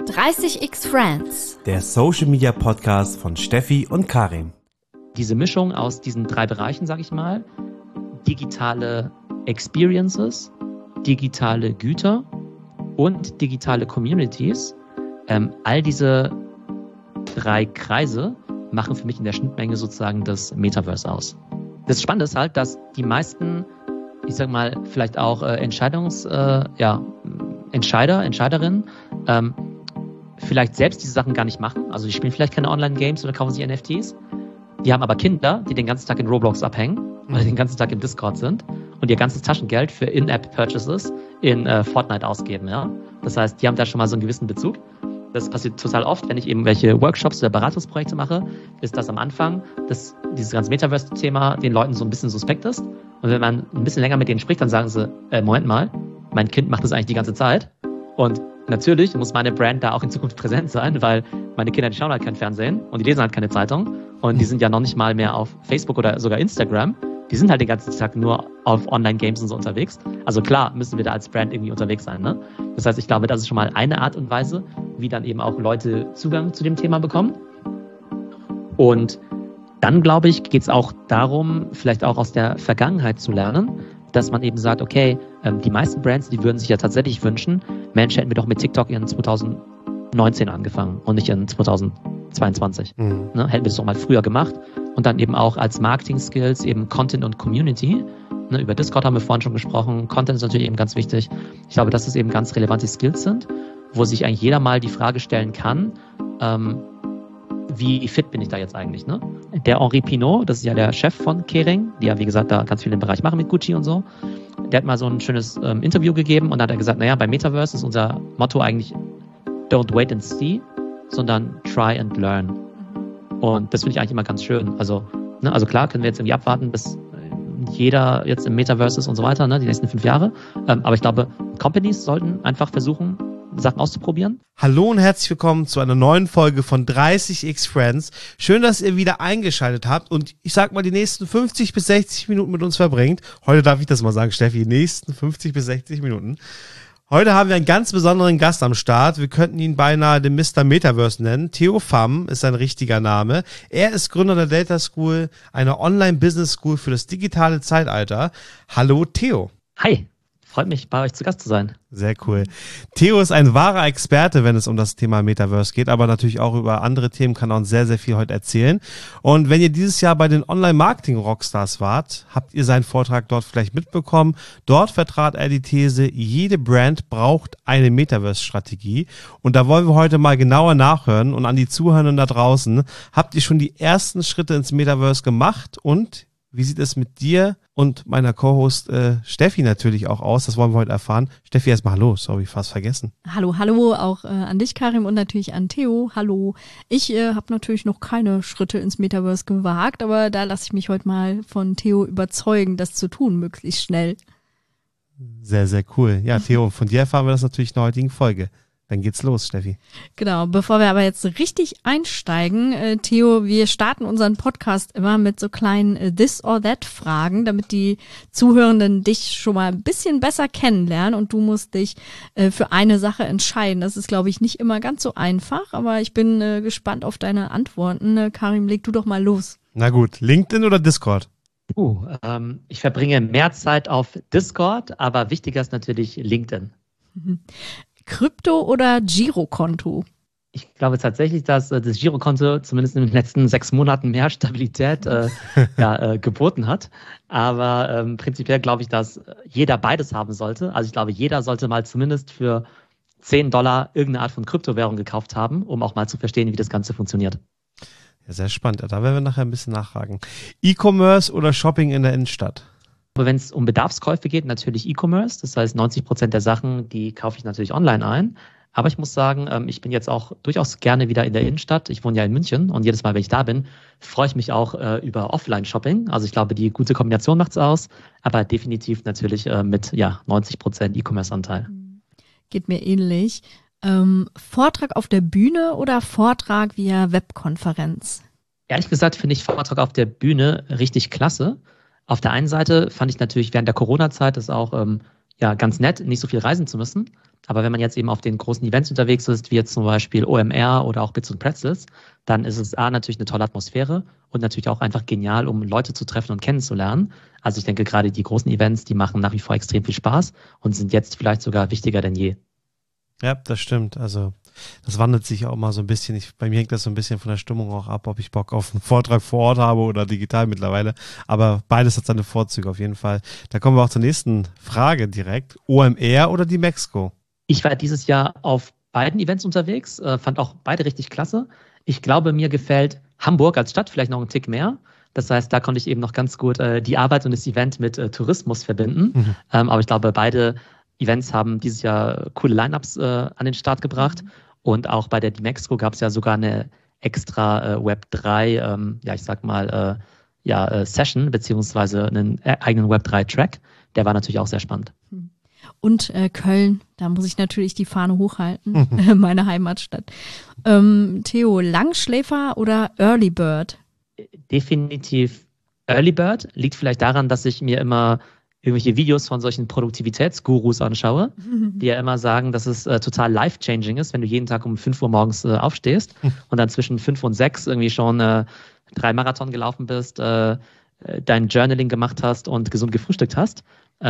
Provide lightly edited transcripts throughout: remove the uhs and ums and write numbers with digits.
30x Friends, der Social Media Podcast von Steffi und Karim. Diese Mischung aus diesen 3 Bereichen, sage ich mal, digitale Experiences, digitale Güter und digitale Communities, all diese 3 Kreise machen für mich in der Schnittmenge sozusagen das Metaverse aus. Das Spannende ist halt, dass die meisten, ich sag mal, vielleicht auch Entscheiderinnen, vielleicht selbst diese Sachen gar nicht machen. Also die spielen vielleicht keine Online-Games oder kaufen sich NFTs. Die haben aber Kinder, die den ganzen Tag in Roblox abhängen oder den ganzen Tag im Discord sind und ihr ganzes Taschengeld für In-App-Purchases in Fortnite ausgeben. Ja? Das heißt, die haben da schon mal so einen gewissen Bezug. Das passiert total oft, wenn ich eben welche Workshops oder Beratungsprojekte mache, ist das am Anfang, dass dieses ganze Metaverse-Thema den Leuten so ein bisschen suspekt ist. Und wenn man ein bisschen länger mit denen spricht, dann sagen sie, Moment mal, mein Kind macht das eigentlich die ganze Zeit. Und natürlich muss meine Brand da auch in Zukunft präsent sein, weil meine Kinder, die schauen halt kein Fernsehen und die lesen halt keine Zeitung und die sind ja noch nicht mal mehr auf Facebook oder sogar Instagram. Die sind halt den ganzen Tag nur auf Online-Games und so unterwegs. Also klar müssen wir da als Brand irgendwie unterwegs sein. Ne? Das heißt, ich glaube, das ist schon mal eine Art und Weise, wie dann eben auch Leute Zugang zu dem Thema bekommen. Und dann, glaube ich, geht es auch darum, vielleicht auch aus der Vergangenheit zu lernen, dass man eben sagt, okay, die meisten Brands, die würden sich ja tatsächlich wünschen, Mensch, hätten wir doch mit TikTok in 2019 angefangen und nicht in 2022. Ne? Hätten wir das doch mal früher gemacht und dann eben auch als Marketing-Skills eben Content und Community. Ne? Über Discord haben wir vorhin schon gesprochen. Content ist natürlich eben ganz wichtig. Ich glaube, dass das eben ganz relevante Skills sind, wo sich eigentlich jeder mal die Frage stellen kann, wie fit bin ich da jetzt eigentlich? Ne? Der Henri Pinault, das ist ja der Chef von Kering, die ja, wie gesagt, da ganz viel im Bereich machen mit Gucci und so. Der hat mal so ein schönes Interview gegeben und dann hat er gesagt, naja, bei Metaverse ist unser Motto eigentlich don't wait and see, sondern try and learn. Und das finde ich eigentlich immer ganz schön. Also klar können wir jetzt irgendwie abwarten, bis jeder jetzt im Metaverse ist und so weiter, ne, die nächsten 5 Jahre. Aber ich glaube, Companies sollten einfach versuchen, Sachen auszuprobieren. Hallo und herzlich willkommen zu einer neuen Folge von 30x Friends. Schön, dass ihr wieder eingeschaltet habt und ich sag mal, die nächsten 50 bis 60 Minuten mit uns verbringt. Heute darf ich das mal sagen, Steffi, die nächsten 50 bis 60 Minuten. Heute haben wir einen ganz besonderen Gast am Start. Wir könnten ihn beinahe den Mr. Metaverse nennen. Theo Pham ist sein richtiger Name. Er ist Gründer der Data School, einer Online-Business-School für das digitale Zeitalter. Hallo Theo. Hi. Freut mich, bei euch zu Gast zu sein. Sehr cool. Theo ist ein wahrer Experte, wenn es um das Thema Metaverse geht, aber natürlich auch über andere Themen kann er uns sehr, sehr viel heute erzählen. Und wenn ihr dieses Jahr bei den Online-Marketing-Rockstars wart, habt ihr seinen Vortrag dort vielleicht mitbekommen. Dort vertrat er die These, jede Brand braucht eine Metaverse-Strategie. Und da wollen wir heute mal genauer nachhören. Und an die Zuhörenden da draußen, habt ihr schon die ersten Schritte ins Metaverse gemacht? Und wie sieht es mit dir und meiner Co-Host Steffi natürlich auch aus? Das wollen wir heute erfahren. Steffi, erstmal hallo. Sorry, fast vergessen. Hallo, auch an dich, Karim, und natürlich an Theo. Hallo. Ich habe natürlich noch keine Schritte ins Metaverse gewagt, aber da lasse ich mich heute mal von Theo überzeugen, das zu tun, möglichst schnell. Sehr, sehr cool. Ja, Theo, von dir erfahren wir das natürlich in der heutigen Folge. Dann geht's los, Steffi. Genau, bevor wir aber jetzt richtig einsteigen, Theo, wir starten unseren Podcast immer mit so kleinen This or That Fragen, damit die Zuhörenden dich schon mal ein bisschen besser kennenlernen und du musst dich für eine Sache entscheiden. Das ist, glaube ich, nicht immer ganz so einfach, aber ich bin gespannt auf deine Antworten. Karim, leg du doch mal los. Na gut, LinkedIn oder Discord? Ich verbringe mehr Zeit auf Discord, aber wichtiger ist natürlich LinkedIn. Krypto oder Girokonto? Ich glaube tatsächlich, dass das Girokonto zumindest in den letzten 6 Monaten mehr Stabilität geboten hat. Aber prinzipiell glaube ich, dass jeder beides haben sollte. Also ich glaube, jeder sollte mal zumindest für $10 irgendeine Art von Kryptowährung gekauft haben, um auch mal zu verstehen, wie das Ganze funktioniert. Ja, sehr spannend. Da werden wir nachher ein bisschen nachfragen. E-Commerce oder Shopping in der Innenstadt? Aber wenn es um Bedarfskäufe geht, natürlich E-Commerce. Das heißt, 90% der Sachen, die kaufe ich natürlich online ein. Aber ich muss sagen, ich bin jetzt auch durchaus gerne wieder in der Innenstadt. Ich wohne ja in München und jedes Mal, wenn ich da bin, freue ich mich auch über Offline-Shopping. Also ich glaube, die gute Kombination macht es aus, aber definitiv natürlich mit 90% E-Commerce-Anteil. Geht mir ähnlich. Vortrag auf der Bühne oder Vortrag via Webkonferenz? Ehrlich gesagt finde ich Vortrag auf der Bühne richtig klasse. Auf der einen Seite fand ich natürlich während der Corona-Zeit das auch ganz nett, nicht so viel reisen zu müssen. Aber wenn man jetzt eben auf den großen Events unterwegs ist, wie jetzt zum Beispiel OMR oder auch Bits und Pretzels, dann ist es natürlich eine tolle Atmosphäre und natürlich auch einfach genial, um Leute zu treffen und kennenzulernen. Also ich denke, gerade die großen Events, die machen nach wie vor extrem viel Spaß und sind jetzt vielleicht sogar wichtiger denn je. Ja, das stimmt. Also das wandelt sich auch mal so ein bisschen. Bei mir hängt das so ein bisschen von der Stimmung auch ab, ob ich Bock auf einen Vortrag vor Ort habe oder digital mittlerweile. Aber beides hat seine Vorzüge auf jeden Fall. Da kommen wir auch zur nächsten Frage direkt. OMR oder die Mexiko? Ich war dieses Jahr auf beiden Events unterwegs, fand auch beide richtig klasse. Ich glaube, mir gefällt Hamburg als Stadt vielleicht noch einen Tick mehr. Das heißt, da konnte ich eben noch ganz gut die Arbeit und das Event mit Tourismus verbinden. Aber ich glaube, beide Events haben dieses Jahr coole Lineups an den Start gebracht. Und auch bei der Dimexco gab es ja sogar eine extra Web3, Session, beziehungsweise einen eigenen Web3-Track. Der war natürlich auch sehr spannend. Und Köln, da muss ich natürlich die Fahne hochhalten, meine Heimatstadt. Theo, Langschläfer oder Early Bird? Definitiv Early Bird. Liegt vielleicht daran, dass ich mir immer irgendwelche Videos von solchen Produktivitätsgurus anschaue, die ja immer sagen, dass es total life-changing ist, wenn du jeden Tag um 5 Uhr morgens aufstehst und dann zwischen 5 und 6 irgendwie schon 3 Marathon gelaufen bist, dein Journaling gemacht hast und gesund gefrühstückt hast.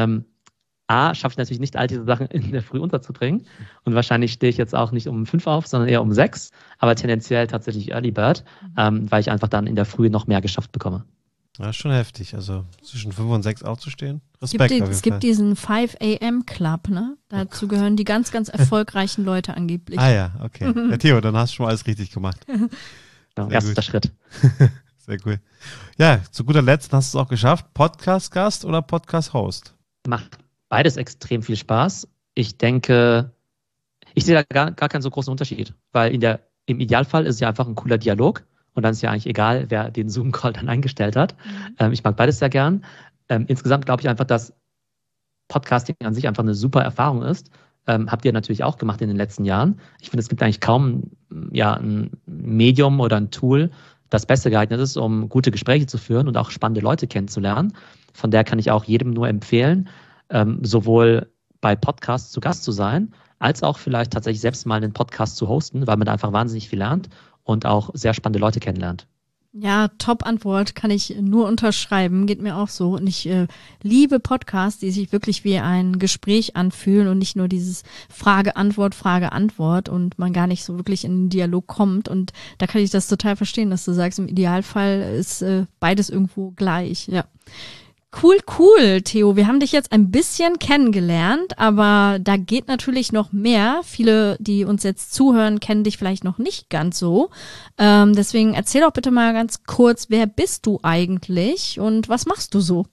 Schaffe ich natürlich nicht, all diese Sachen in der Früh unterzubringen. Und wahrscheinlich stehe ich jetzt auch nicht um 5 auf, sondern eher um 6. Aber tendenziell tatsächlich Early Bird, weil ich einfach dann in der Früh noch mehr geschafft bekomme. Ja, schon heftig. Also zwischen 5 und 6 aufzustehen. Respekt auf jeden Fall. Es gibt diesen 5 AM Club, ne? Dazu gehören die ganz, ganz erfolgreichen Leute angeblich. Ah ja, okay. Ja, Theo, dann hast du schon mal alles richtig gemacht. Genau, erster Schritt. Sehr cool. Ja, zu guter Letzt hast du es auch geschafft. Podcast-Gast oder Podcast-Host? Macht beides extrem viel Spaß. Ich denke, ich sehe da gar keinen so großen Unterschied, weil im Idealfall ist es ja einfach ein cooler Dialog und dann ist ja eigentlich egal, wer den Zoom-Call dann eingestellt hat. Ich mag beides sehr gern. Insgesamt glaube ich einfach, dass Podcasting an sich einfach eine super Erfahrung ist. Habt ihr natürlich auch gemacht in den letzten Jahren. Ich finde, es gibt eigentlich kaum ein Medium oder ein Tool, das besser geeignet ist, um gute Gespräche zu führen und auch spannende Leute kennenzulernen. Von daher kann ich auch jedem nur empfehlen, sowohl bei Podcasts zu Gast zu sein, als auch vielleicht tatsächlich selbst mal einen Podcast zu hosten, weil man da einfach wahnsinnig viel lernt und auch sehr spannende Leute kennenlernt. Ja, Top-Antwort, kann ich nur unterschreiben, geht mir auch so. Und ich liebe Podcasts, die sich wirklich wie ein Gespräch anfühlen und nicht nur dieses Frage-Antwort und man gar nicht so wirklich in den Dialog kommt. Und da kann ich das total verstehen, dass du sagst, im Idealfall ist beides irgendwo gleich, ja. Cool, Theo. Wir haben dich jetzt ein bisschen kennengelernt, aber da geht natürlich noch mehr. Viele, die uns jetzt zuhören, kennen dich vielleicht noch nicht ganz so. Deswegen erzähl doch bitte mal ganz kurz, wer bist du eigentlich und was machst du so?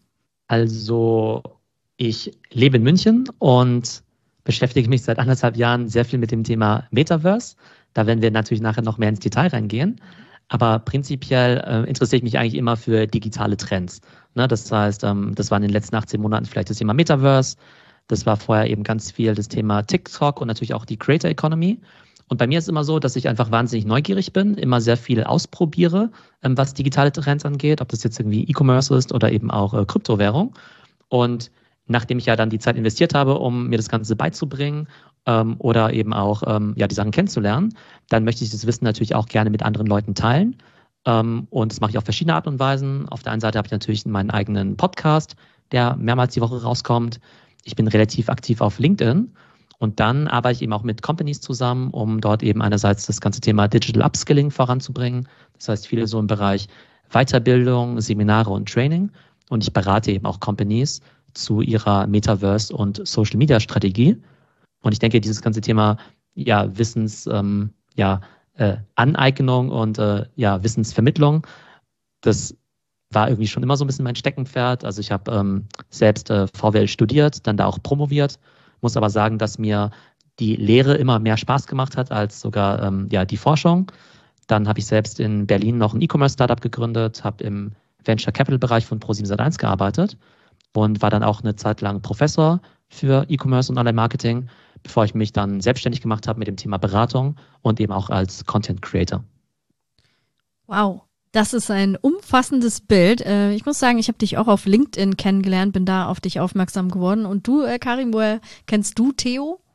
Also, ich lebe in München und beschäftige mich seit 1,5 Jahren sehr viel mit dem Thema Metaverse. Da werden wir natürlich nachher noch mehr ins Detail reingehen. Aber prinzipiell interessiere ich mich eigentlich immer für digitale Trends. Ne, das heißt, das war in den letzten 18 Monaten vielleicht das Thema Metaverse. Das war vorher eben ganz viel das Thema TikTok und natürlich auch die Creator Economy. Und bei mir ist es immer so, dass ich einfach wahnsinnig neugierig bin, immer sehr viel ausprobiere, was digitale Trends angeht, ob das jetzt irgendwie E-Commerce ist oder eben auch Kryptowährung. Und nachdem ich ja dann die Zeit investiert habe, um mir das Ganze beizubringen oder eben auch die Sachen kennenzulernen, dann möchte ich das Wissen natürlich auch gerne mit anderen Leuten teilen. Und das mache ich auf verschiedene Arten und Weisen. Auf der einen Seite habe ich natürlich meinen eigenen Podcast, der mehrmals die Woche rauskommt. Ich bin relativ aktiv auf LinkedIn und dann arbeite ich eben auch mit Companies zusammen, um dort eben einerseits das ganze Thema Digital Upskilling voranzubringen. Das heißt, viele so im Bereich Weiterbildung, Seminare und Training. Und ich berate eben auch Companies zu ihrer Metaverse- und Social-Media-Strategie. Und ich denke, dieses ganze Thema Aneignung und Wissensvermittlung, das war irgendwie schon immer so ein bisschen mein Steckenpferd. Also ich habe selbst VWL studiert, dann da auch promoviert, muss aber sagen, dass mir die Lehre immer mehr Spaß gemacht hat als sogar die Forschung. Dann habe ich selbst in Berlin noch ein E-Commerce-Startup gegründet, habe im Venture-Capital-Bereich von Pro7 gearbeitet und war dann auch eine Zeit lang Professor für E-Commerce und Online-Marketing, bevor ich mich dann selbstständig gemacht habe mit dem Thema Beratung und eben auch als Content Creator. Wow, das ist ein umfassendes Bild. Ich muss sagen, ich habe dich auch auf LinkedIn kennengelernt, bin da auf dich aufmerksam geworden. Und du, Karim, woher kennst du Theo?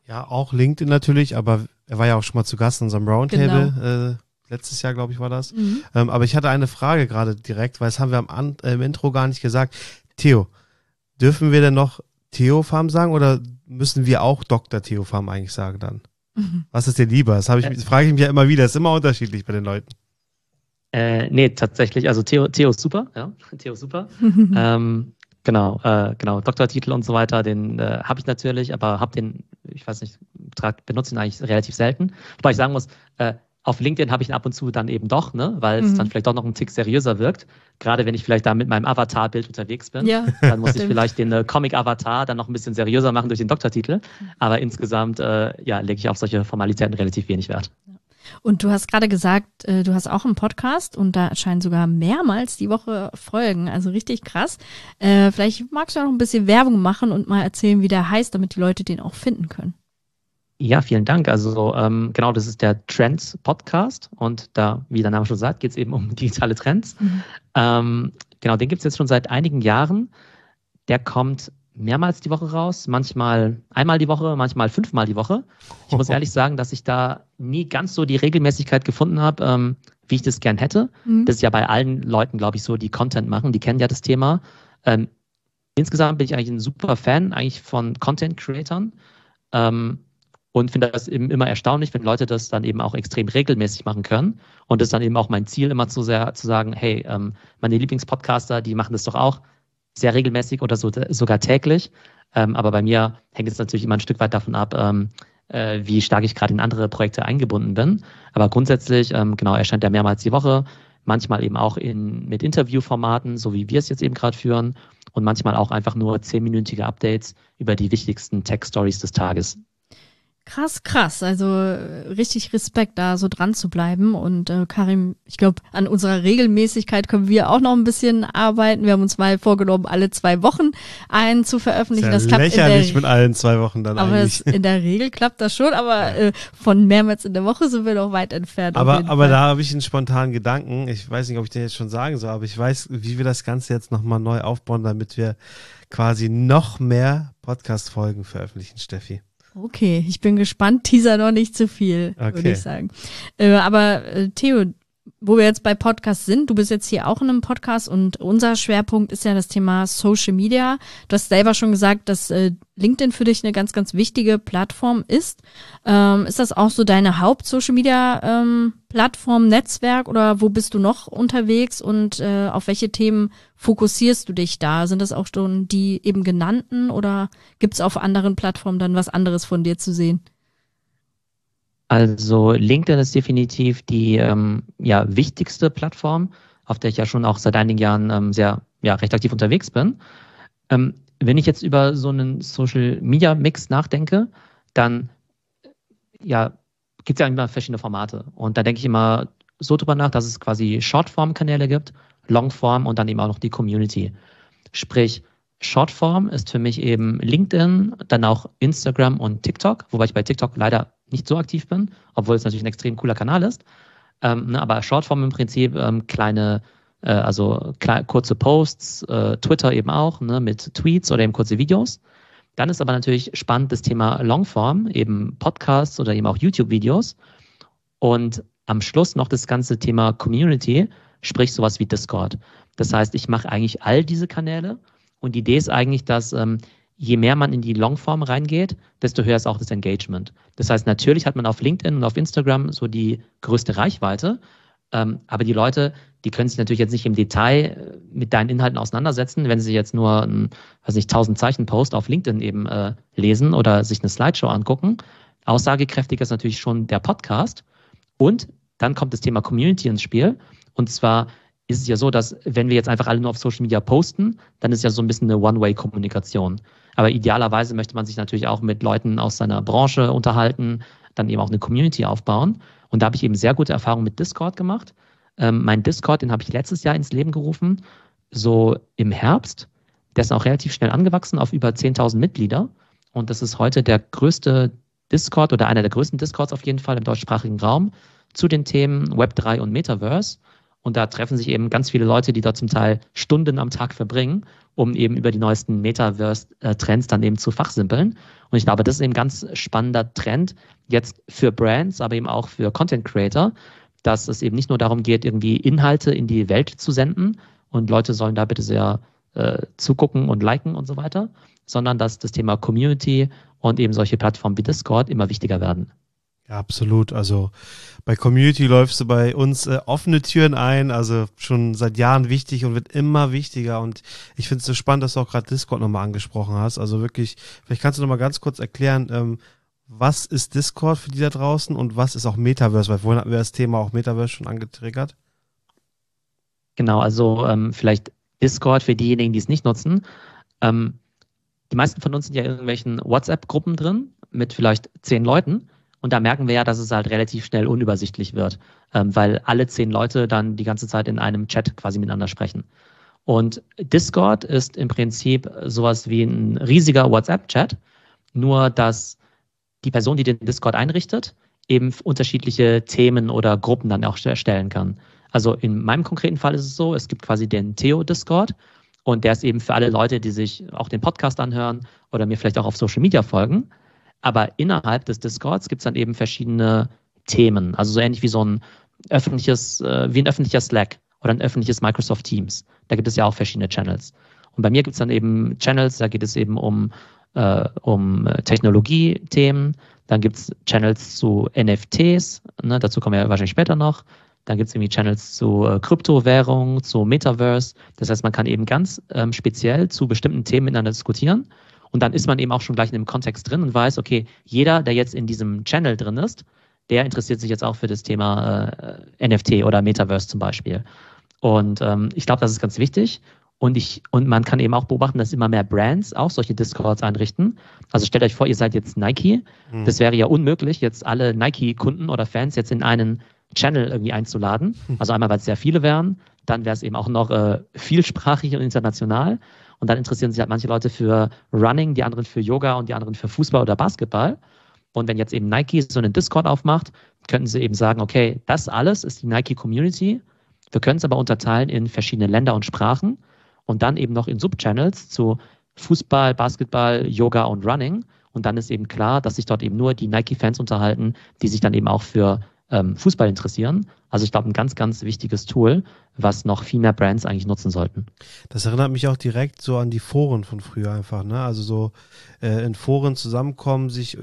Ja, auch LinkedIn natürlich, aber er war ja auch schon mal zu Gast in unserem Roundtable. Letztes Jahr, glaube ich, war das. Aber ich hatte eine Frage gerade direkt, weil das haben wir im Intro gar nicht gesagt. Theo, dürfen wir denn noch Theo Pham sagen oder müssen wir auch Dr. Theo Pham eigentlich sagen dann? Was ist dir lieber? Das frage ich mich ja immer wieder. Das ist immer unterschiedlich bei den Leuten. Nee, tatsächlich. Also Theo ist super. Ja, Theo ist super. Genau, Doktortitel und so weiter, den habe ich natürlich, aber benutze ihn eigentlich relativ selten. Wobei ich sagen muss, auf LinkedIn habe ich ihn ab und zu dann eben doch, ne, weil es dann vielleicht doch noch einen Tick seriöser wirkt. Gerade wenn ich vielleicht da mit meinem Avatar-Bild unterwegs bin, dann muss ich vielleicht den Comic-Avatar dann noch ein bisschen seriöser machen durch den Doktortitel. Aber insgesamt lege ich auf solche Formalitäten relativ wenig Wert. Und du hast gerade gesagt, du hast auch einen Podcast und da erscheinen sogar mehrmals die Woche Folgen, also richtig krass. Vielleicht magst du auch noch ein bisschen Werbung machen und mal erzählen, wie der heißt, damit die Leute den auch finden können. Ja, vielen Dank. Also genau, das ist der Trends Podcast und da, wie der Name schon sagt, geht es eben um digitale Trends. Genau, den gibt es jetzt schon seit einigen Jahren. Der kommt mehrmals die Woche raus, manchmal einmal die Woche, manchmal 5-mal die Woche. Ich muss ehrlich sagen, dass ich da nie ganz so die Regelmäßigkeit gefunden habe, wie ich das gern hätte. Das ist ja bei allen Leuten, glaube ich, so, die Content machen, die kennen ja das Thema. Insgesamt bin ich eigentlich ein super Fan eigentlich von Content-Creatern und finde das eben immer erstaunlich, wenn Leute das dann eben auch extrem regelmäßig machen können. Und das ist dann eben auch mein Ziel, immer zu sagen, hey, meine Lieblingspodcaster, die machen das doch auch sehr regelmäßig oder sogar täglich. Aber bei mir hängt es natürlich immer ein Stück weit davon ab, wie stark ich gerade in andere Projekte eingebunden bin. Aber grundsätzlich, erscheint er mehrmals die Woche, manchmal eben auch mit Interviewformaten, so wie wir es jetzt eben gerade führen und manchmal auch einfach nur 10-minütige Updates über die wichtigsten Tech-Stories des Tages. Krass. Also richtig Respekt, da so dran zu bleiben. Und Karim, ich glaube, an unserer Regelmäßigkeit können wir auch noch ein bisschen arbeiten. Wir haben uns mal vorgenommen, alle 2 Wochen einen zu veröffentlichen. Das klappt lächerlich mit allen 2 Wochen dann aber eigentlich. In der Regel klappt das schon, aber von mehrmals in der Woche sind wir noch weit entfernt. Aber da habe ich einen spontanen Gedanken. Ich weiß nicht, ob ich den jetzt schon sagen soll, aber ich weiß, wie wir das Ganze jetzt nochmal neu aufbauen, damit wir quasi noch mehr Podcast-Folgen veröffentlichen, Steffi. Okay, ich bin gespannt. Teaser noch nicht zu viel, würde ich sagen. Aber Theo, wo wir jetzt bei Podcasts sind, du bist jetzt hier auch in einem Podcast und unser Schwerpunkt ist ja das Thema Social Media. Du hast selber schon gesagt, dass LinkedIn für dich eine ganz, ganz wichtige Plattform ist. Ist das auch so deine Haupt-Social Media Plattform, Netzwerk oder wo bist du noch unterwegs und auf welche Themen fokussierst du dich da? Sind das auch schon die eben genannten oder gibt es auf anderen Plattformen dann was anderes von dir zu sehen? Also LinkedIn ist definitiv die wichtigste Plattform, auf der ich ja schon auch seit einigen Jahren recht aktiv unterwegs bin. Wenn ich jetzt über so einen Social-Media-Mix nachdenke, dann gibt es ja immer verschiedene Formate. Und da denke ich immer so drüber nach, dass es quasi Shortform-Kanäle gibt, Longform und dann eben auch noch die Community. Sprich, Shortform ist für mich eben LinkedIn, dann auch Instagram und TikTok, wobei ich bei TikTok leider nicht so aktiv bin, obwohl es natürlich ein extrem cooler Kanal ist. Aber Shortform im Prinzip kurze Posts, Twitter eben auch, ne, mit Tweets oder eben kurze Videos. Dann ist aber natürlich spannend das Thema Longform, eben Podcasts oder eben auch YouTube-Videos. Und am Schluss noch das ganze Thema Community, sprich sowas wie Discord. Das heißt, ich mache eigentlich all diese Kanäle und die Idee ist eigentlich, dass je mehr man in die Longform reingeht, desto höher ist auch das Engagement. Das heißt, natürlich hat man auf LinkedIn und auf Instagram so die größte Reichweite, aber die Leute, die können sich natürlich jetzt nicht im Detail mit deinen Inhalten auseinandersetzen, wenn sie jetzt nur einen, 1000 Zeichen Post auf LinkedIn eben lesen oder sich eine Slideshow angucken. Aussagekräftiger ist natürlich schon der Podcast. Und dann kommt das Thema Community ins Spiel. Und zwar ist es ja so, dass wenn wir jetzt einfach alle nur auf Social Media posten, dann ist ja so ein bisschen eine One-Way-Kommunikation. Aber idealerweise möchte man sich natürlich auch mit Leuten aus seiner Branche unterhalten, dann eben auch eine Community aufbauen. Und da habe ich eben sehr gute Erfahrungen mit Discord gemacht. Mein Discord, den habe ich letztes Jahr ins Leben gerufen, so im Herbst. Der ist auch relativ schnell angewachsen auf über 10.000 Mitglieder. Und das ist heute der größte Discord oder einer der größten Discords auf jeden Fall im deutschsprachigen Raum zu den Themen Web3 und Metaverse. Und da treffen sich eben ganz viele Leute, die dort zum Teil Stunden am Tag verbringen, um eben über die neuesten Metaverse-Trends dann eben zu fachsimpeln. Und ich glaube, das ist eben ein ganz spannender Trend jetzt für Brands, aber eben auch für Content Creator, dass es eben nicht nur darum geht, irgendwie Inhalte in die Welt zu senden und Leute sollen da bitte sehr zugucken und liken und so weiter, sondern dass das Thema Community und eben solche Plattformen wie Discord immer wichtiger werden. Ja, absolut. Also bei Community läufst du bei uns offene Türen ein, also schon seit Jahren wichtig und wird immer wichtiger. Und ich finde es so spannend, dass du auch gerade Discord nochmal angesprochen hast. Also wirklich, vielleicht kannst du nochmal ganz kurz erklären, was ist Discord für die da draußen und was ist auch Metaverse? Weil vorhin hatten wir das Thema auch Metaverse schon angetriggert. Genau, also vielleicht Discord für diejenigen, die es nicht nutzen. Die meisten von uns sind ja in irgendwelchen WhatsApp-Gruppen drin mit vielleicht 10 Leuten. Und da merken wir ja, dass es halt relativ schnell unübersichtlich wird, weil alle 10 Leute dann die ganze Zeit in einem Chat quasi miteinander sprechen. Und Discord ist im Prinzip sowas wie ein riesiger WhatsApp-Chat, nur dass die Person, die den Discord einrichtet, eben unterschiedliche Themen oder Gruppen dann auch erstellen kann. Also in meinem konkreten Fall ist es so, es gibt quasi den Theo-Discord und der ist eben für alle Leute, die sich auch den Podcast anhören oder mir vielleicht auch auf Social Media folgen. Aber innerhalb des Discords gibt es dann eben verschiedene Themen, also so ähnlich wie so ein öffentlicher Slack oder ein öffentliches Microsoft Teams. Da gibt es ja auch verschiedene Channels. Und bei mir gibt es dann eben Channels, da geht es eben um Technologie-Themen, dann gibt es Channels zu NFTs, ne, dazu kommen wir wahrscheinlich später noch. Dann gibt es irgendwie Channels zu Kryptowährung, zu Metaverse. Das heißt, man kann eben ganz speziell zu bestimmten Themen miteinander diskutieren. Und dann ist man eben auch schon gleich in dem Kontext drin und weiß, okay, jeder, der jetzt in diesem Channel drin ist, der interessiert sich jetzt auch für das Thema NFT oder Metaverse zum Beispiel. Und ich glaube, das ist ganz wichtig. Und man kann eben auch beobachten, dass immer mehr Brands auch solche Discords einrichten. Also stellt euch vor, ihr seid jetzt Nike. Das wäre ja unmöglich, jetzt alle Nike-Kunden oder Fans jetzt in einen Channel irgendwie einzuladen. Also einmal, weil es sehr viele wären, dann wäre es eben auch noch vielsprachig und international. Und dann interessieren sich halt manche Leute für Running, die anderen für Yoga und die anderen für Fußball oder Basketball. Und wenn jetzt eben Nike so einen Discord aufmacht, könnten sie eben sagen, okay, das alles ist die Nike-Community. Wir können es aber unterteilen in verschiedene Länder und Sprachen und dann eben noch in Subchannels zu Fußball, Basketball, Yoga und Running. Und dann ist eben klar, dass sich dort eben nur die Nike-Fans unterhalten, die sich dann eben auch für Fußball interessieren. Also ich glaube, ein ganz, ganz wichtiges Tool, was noch viel mehr Brands eigentlich nutzen sollten. Das erinnert mich auch direkt so an die Foren von früher einfach, ne? Also so in Foren zusammenkommen, sich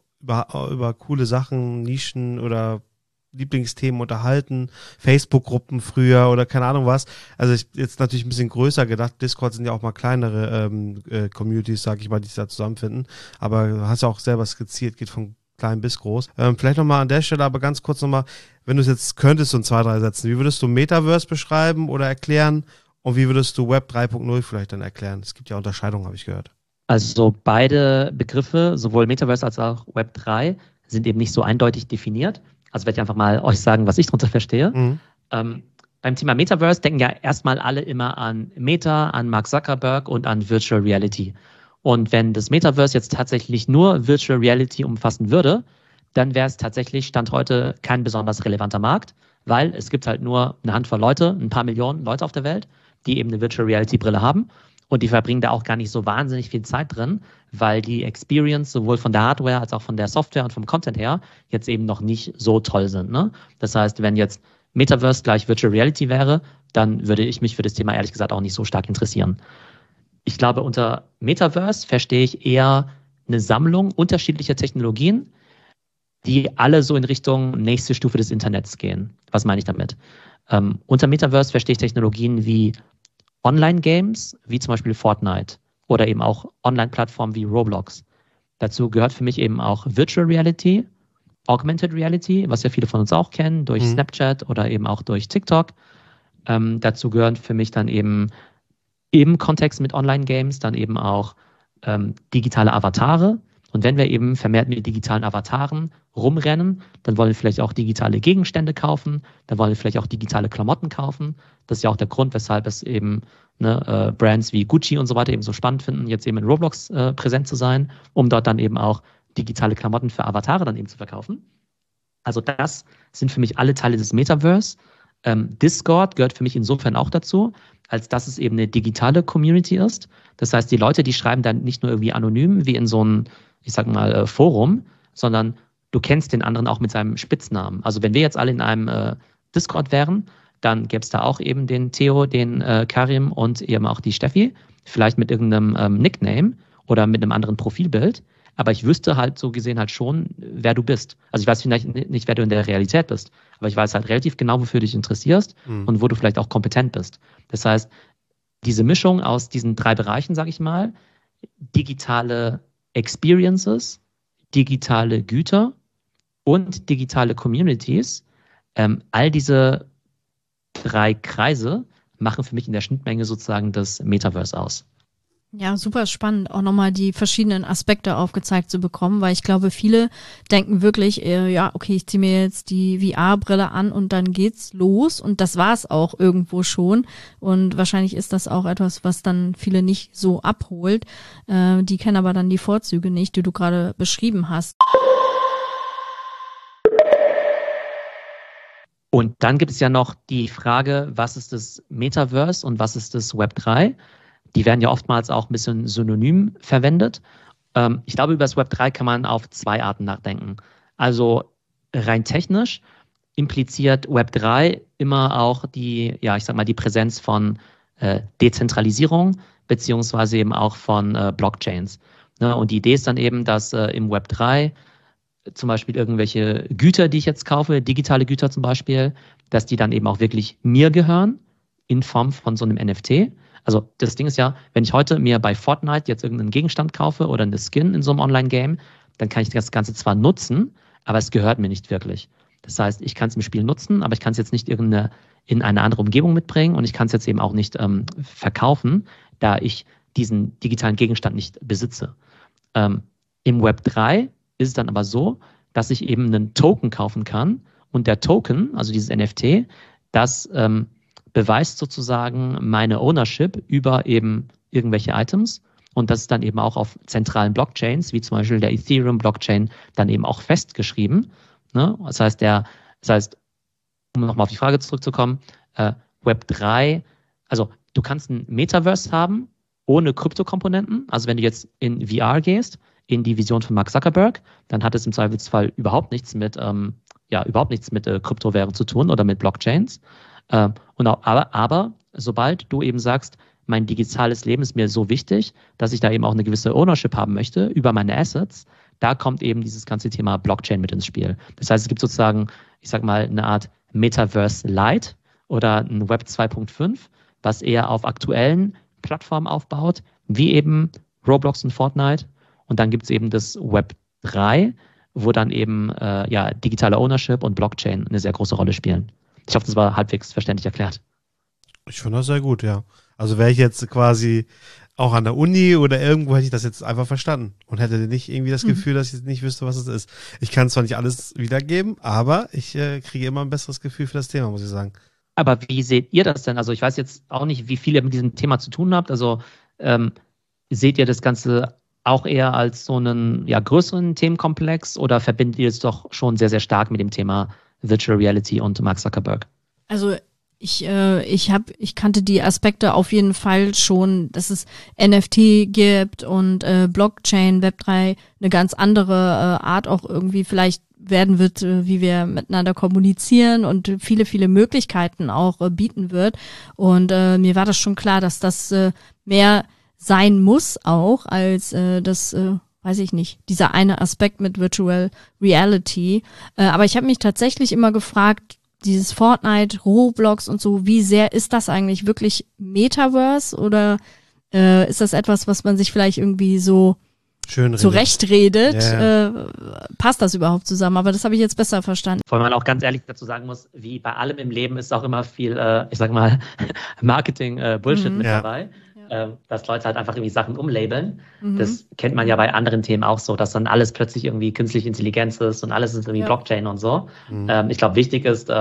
über coole Sachen, Nischen oder Lieblingsthemen unterhalten, Facebook-Gruppen früher oder keine Ahnung was. Also jetzt natürlich ein bisschen größer gedacht. Discord sind ja auch mal kleinere Communities, sag ich mal, die sich da zusammenfinden. Aber du hast ja auch selber skizziert, geht von klein bis groß. Vielleicht nochmal an der Stelle, aber ganz kurz nochmal, wenn du es jetzt könntest, so in 2, 3 Sätzen, wie würdest du Metaverse beschreiben oder erklären und wie würdest du Web 3.0 vielleicht dann erklären? Es gibt ja Unterscheidungen, habe ich gehört. Also beide Begriffe, sowohl Metaverse als auch Web 3, sind eben nicht so eindeutig definiert. Also werde ich einfach mal euch sagen, was ich darunter verstehe. Beim Thema Metaverse denken ja erstmal alle immer an Meta, an Mark Zuckerberg und an Virtual Reality. Und wenn das Metaverse jetzt tatsächlich nur Virtual Reality umfassen würde, dann wäre es tatsächlich Stand heute kein besonders relevanter Markt, weil es gibt halt nur eine Handvoll Leute, ein paar Millionen Leute auf der Welt, die eben eine Virtual Reality Brille haben und die verbringen da auch gar nicht so wahnsinnig viel Zeit drin, weil die Experience sowohl von der Hardware als auch von der Software und vom Content her jetzt eben noch nicht so toll sind, ne? Das heißt, wenn jetzt Metaverse gleich Virtual Reality wäre, dann würde ich mich für das Thema ehrlich gesagt auch nicht so stark interessieren. Ich glaube, unter Metaverse verstehe ich eher eine Sammlung unterschiedlicher Technologien, die alle so in Richtung nächste Stufe des Internets gehen. Was meine ich damit? Unter Metaverse verstehe ich Technologien wie Online-Games, wie zum Beispiel Fortnite oder eben auch Online-Plattformen wie Roblox. Dazu gehört für mich eben auch Virtual Reality, Augmented Reality, was ja viele von uns auch kennen, durch Snapchat oder eben auch durch TikTok. Dazu gehören für mich dann eben im Kontext mit Online-Games dann eben auch digitale Avatare. Und wenn wir eben vermehrt mit digitalen Avataren rumrennen, dann wollen wir vielleicht auch digitale Gegenstände kaufen, dann wollen wir vielleicht auch digitale Klamotten kaufen. Das ist ja auch der Grund, weshalb es eben Brands wie Gucci und so weiter eben so spannend finden, jetzt eben in Roblox präsent zu sein, um dort dann eben auch digitale Klamotten für Avatare dann eben zu verkaufen. Also das sind für mich alle Teile des Metaverse. Discord gehört für mich insofern auch dazu, als dass es eben eine digitale Community ist. Das heißt, die Leute, die schreiben dann nicht nur irgendwie anonym wie in so einem, ich sag mal, Forum, sondern du kennst den anderen auch mit seinem Spitznamen. Also wenn wir jetzt alle in einem Discord wären, dann gäbe es da auch eben den Theo, den Karim und eben auch die Steffi, vielleicht mit irgendeinem Nickname oder mit einem anderen Profilbild. Aber ich wüsste halt so gesehen halt schon, wer du bist. Also ich weiß vielleicht nicht, wer du in der Realität bist, aber ich weiß halt relativ genau, wofür du dich interessierst und wo du vielleicht auch kompetent bist. Das heißt, diese Mischung aus diesen 3 Bereichen, sage ich mal, digitale Experiences, digitale Güter und digitale Communities, all diese 3 Kreise machen für mich in der Schnittmenge sozusagen das Metaverse aus. Ja, super spannend, auch nochmal die verschiedenen Aspekte aufgezeigt zu bekommen, weil ich glaube, viele denken wirklich, ja, okay, ich ziehe mir jetzt die VR-Brille an und dann geht's los und das war's auch irgendwo schon und wahrscheinlich ist das auch etwas, was dann viele nicht so abholt. Die kennen aber dann die Vorzüge nicht, die du gerade beschrieben hast. Und dann gibt es ja noch die Frage, was ist das Metaverse und was ist das Web 3? Die werden ja oftmals auch ein bisschen synonym verwendet. Ich glaube, über das Web 3 kann man auf 2 Arten nachdenken. Also rein technisch impliziert Web 3 immer auch die, ja, ich sag mal, die Präsenz von Dezentralisierung beziehungsweise eben auch von Blockchains. Ne? Und die Idee ist dann eben, dass im Web 3 zum Beispiel irgendwelche Güter, die ich jetzt kaufe, digitale Güter zum Beispiel, dass die dann eben auch wirklich mir gehören in Form von so einem NFT. Also das Ding ist ja, wenn ich heute mir bei Fortnite jetzt irgendeinen Gegenstand kaufe oder eine Skin in so einem Online-Game, dann kann ich das Ganze zwar nutzen, aber es gehört mir nicht wirklich. Das heißt, ich kann es im Spiel nutzen, aber ich kann es jetzt nicht in eine andere Umgebung mitbringen und ich kann es jetzt eben auch nicht verkaufen, da ich diesen digitalen Gegenstand nicht besitze. Im Web 3 ist es dann aber so, dass ich eben einen Token kaufen kann und der Token, also dieses NFT, das beweist sozusagen meine Ownership über eben irgendwelche Items und das ist dann eben auch auf zentralen Blockchains, wie zum Beispiel der Ethereum-Blockchain, dann eben auch festgeschrieben. Ne? Das heißt, um nochmal auf die Frage zurückzukommen, Web 3, also du kannst ein Metaverse haben ohne Kryptokomponenten. Also wenn du jetzt in VR gehst, in die Vision von Mark Zuckerberg, dann hat es im Zweifelsfall überhaupt nichts mit Kryptowährung zu tun oder mit Blockchains. Aber sobald du eben sagst, mein digitales Leben ist mir so wichtig, dass ich da eben auch eine gewisse Ownership haben möchte über meine Assets, da kommt eben dieses ganze Thema Blockchain mit ins Spiel. Das heißt, es gibt sozusagen, ich sag mal, eine Art Metaverse Lite oder ein Web 2.5, was eher auf aktuellen Plattformen aufbaut, wie eben Roblox und Fortnite. Und dann gibt es eben das Web 3, wo dann eben digitale Ownership und Blockchain eine sehr große Rolle spielen. Ich hoffe, das war halbwegs verständlich erklärt. Ich finde das sehr gut, ja. Also wäre ich jetzt quasi auch an der Uni oder irgendwo, hätte ich das jetzt einfach verstanden und hätte nicht irgendwie das Gefühl, dass ich nicht wüsste, was es ist. Ich kann zwar nicht alles wiedergeben, aber ich kriege immer ein besseres Gefühl für das Thema, muss ich sagen. Aber wie seht ihr das denn? Also ich weiß jetzt auch nicht, wie viel ihr mit diesem Thema zu tun habt. Also seht ihr das Ganze auch eher als so einen größeren Themenkomplex oder verbindet ihr es doch schon sehr, sehr stark mit dem Thema Virtual Reality und Mark Zuckerberg? Also ich kannte die Aspekte auf jeden Fall schon, dass es NFT gibt und Blockchain, Web3 eine ganz andere Art auch irgendwie vielleicht werden wird, wie wir miteinander kommunizieren und viele, viele Möglichkeiten auch bieten wird. Und mir war das schon klar, dass das mehr sein muss auch als weiß ich nicht, dieser eine Aspekt mit Virtual Reality. Aber ich habe mich tatsächlich immer gefragt, dieses Fortnite, Roblox und so, wie sehr ist das eigentlich wirklich Metaverse oder ist das etwas, was man sich vielleicht irgendwie so zurechtredet? Passt das überhaupt zusammen? Aber das habe ich jetzt besser verstanden. Vor allem man auch ganz ehrlich dazu sagen muss, wie bei allem im Leben ist auch immer viel, ich sag mal, Marketing-Bullshit mit dabei. Dass Leute halt einfach irgendwie Sachen umlabeln. Das kennt man ja bei anderen Themen auch so, dass dann alles plötzlich irgendwie künstliche Intelligenz ist und alles ist irgendwie Blockchain und so. Ich glaube, wichtig ist,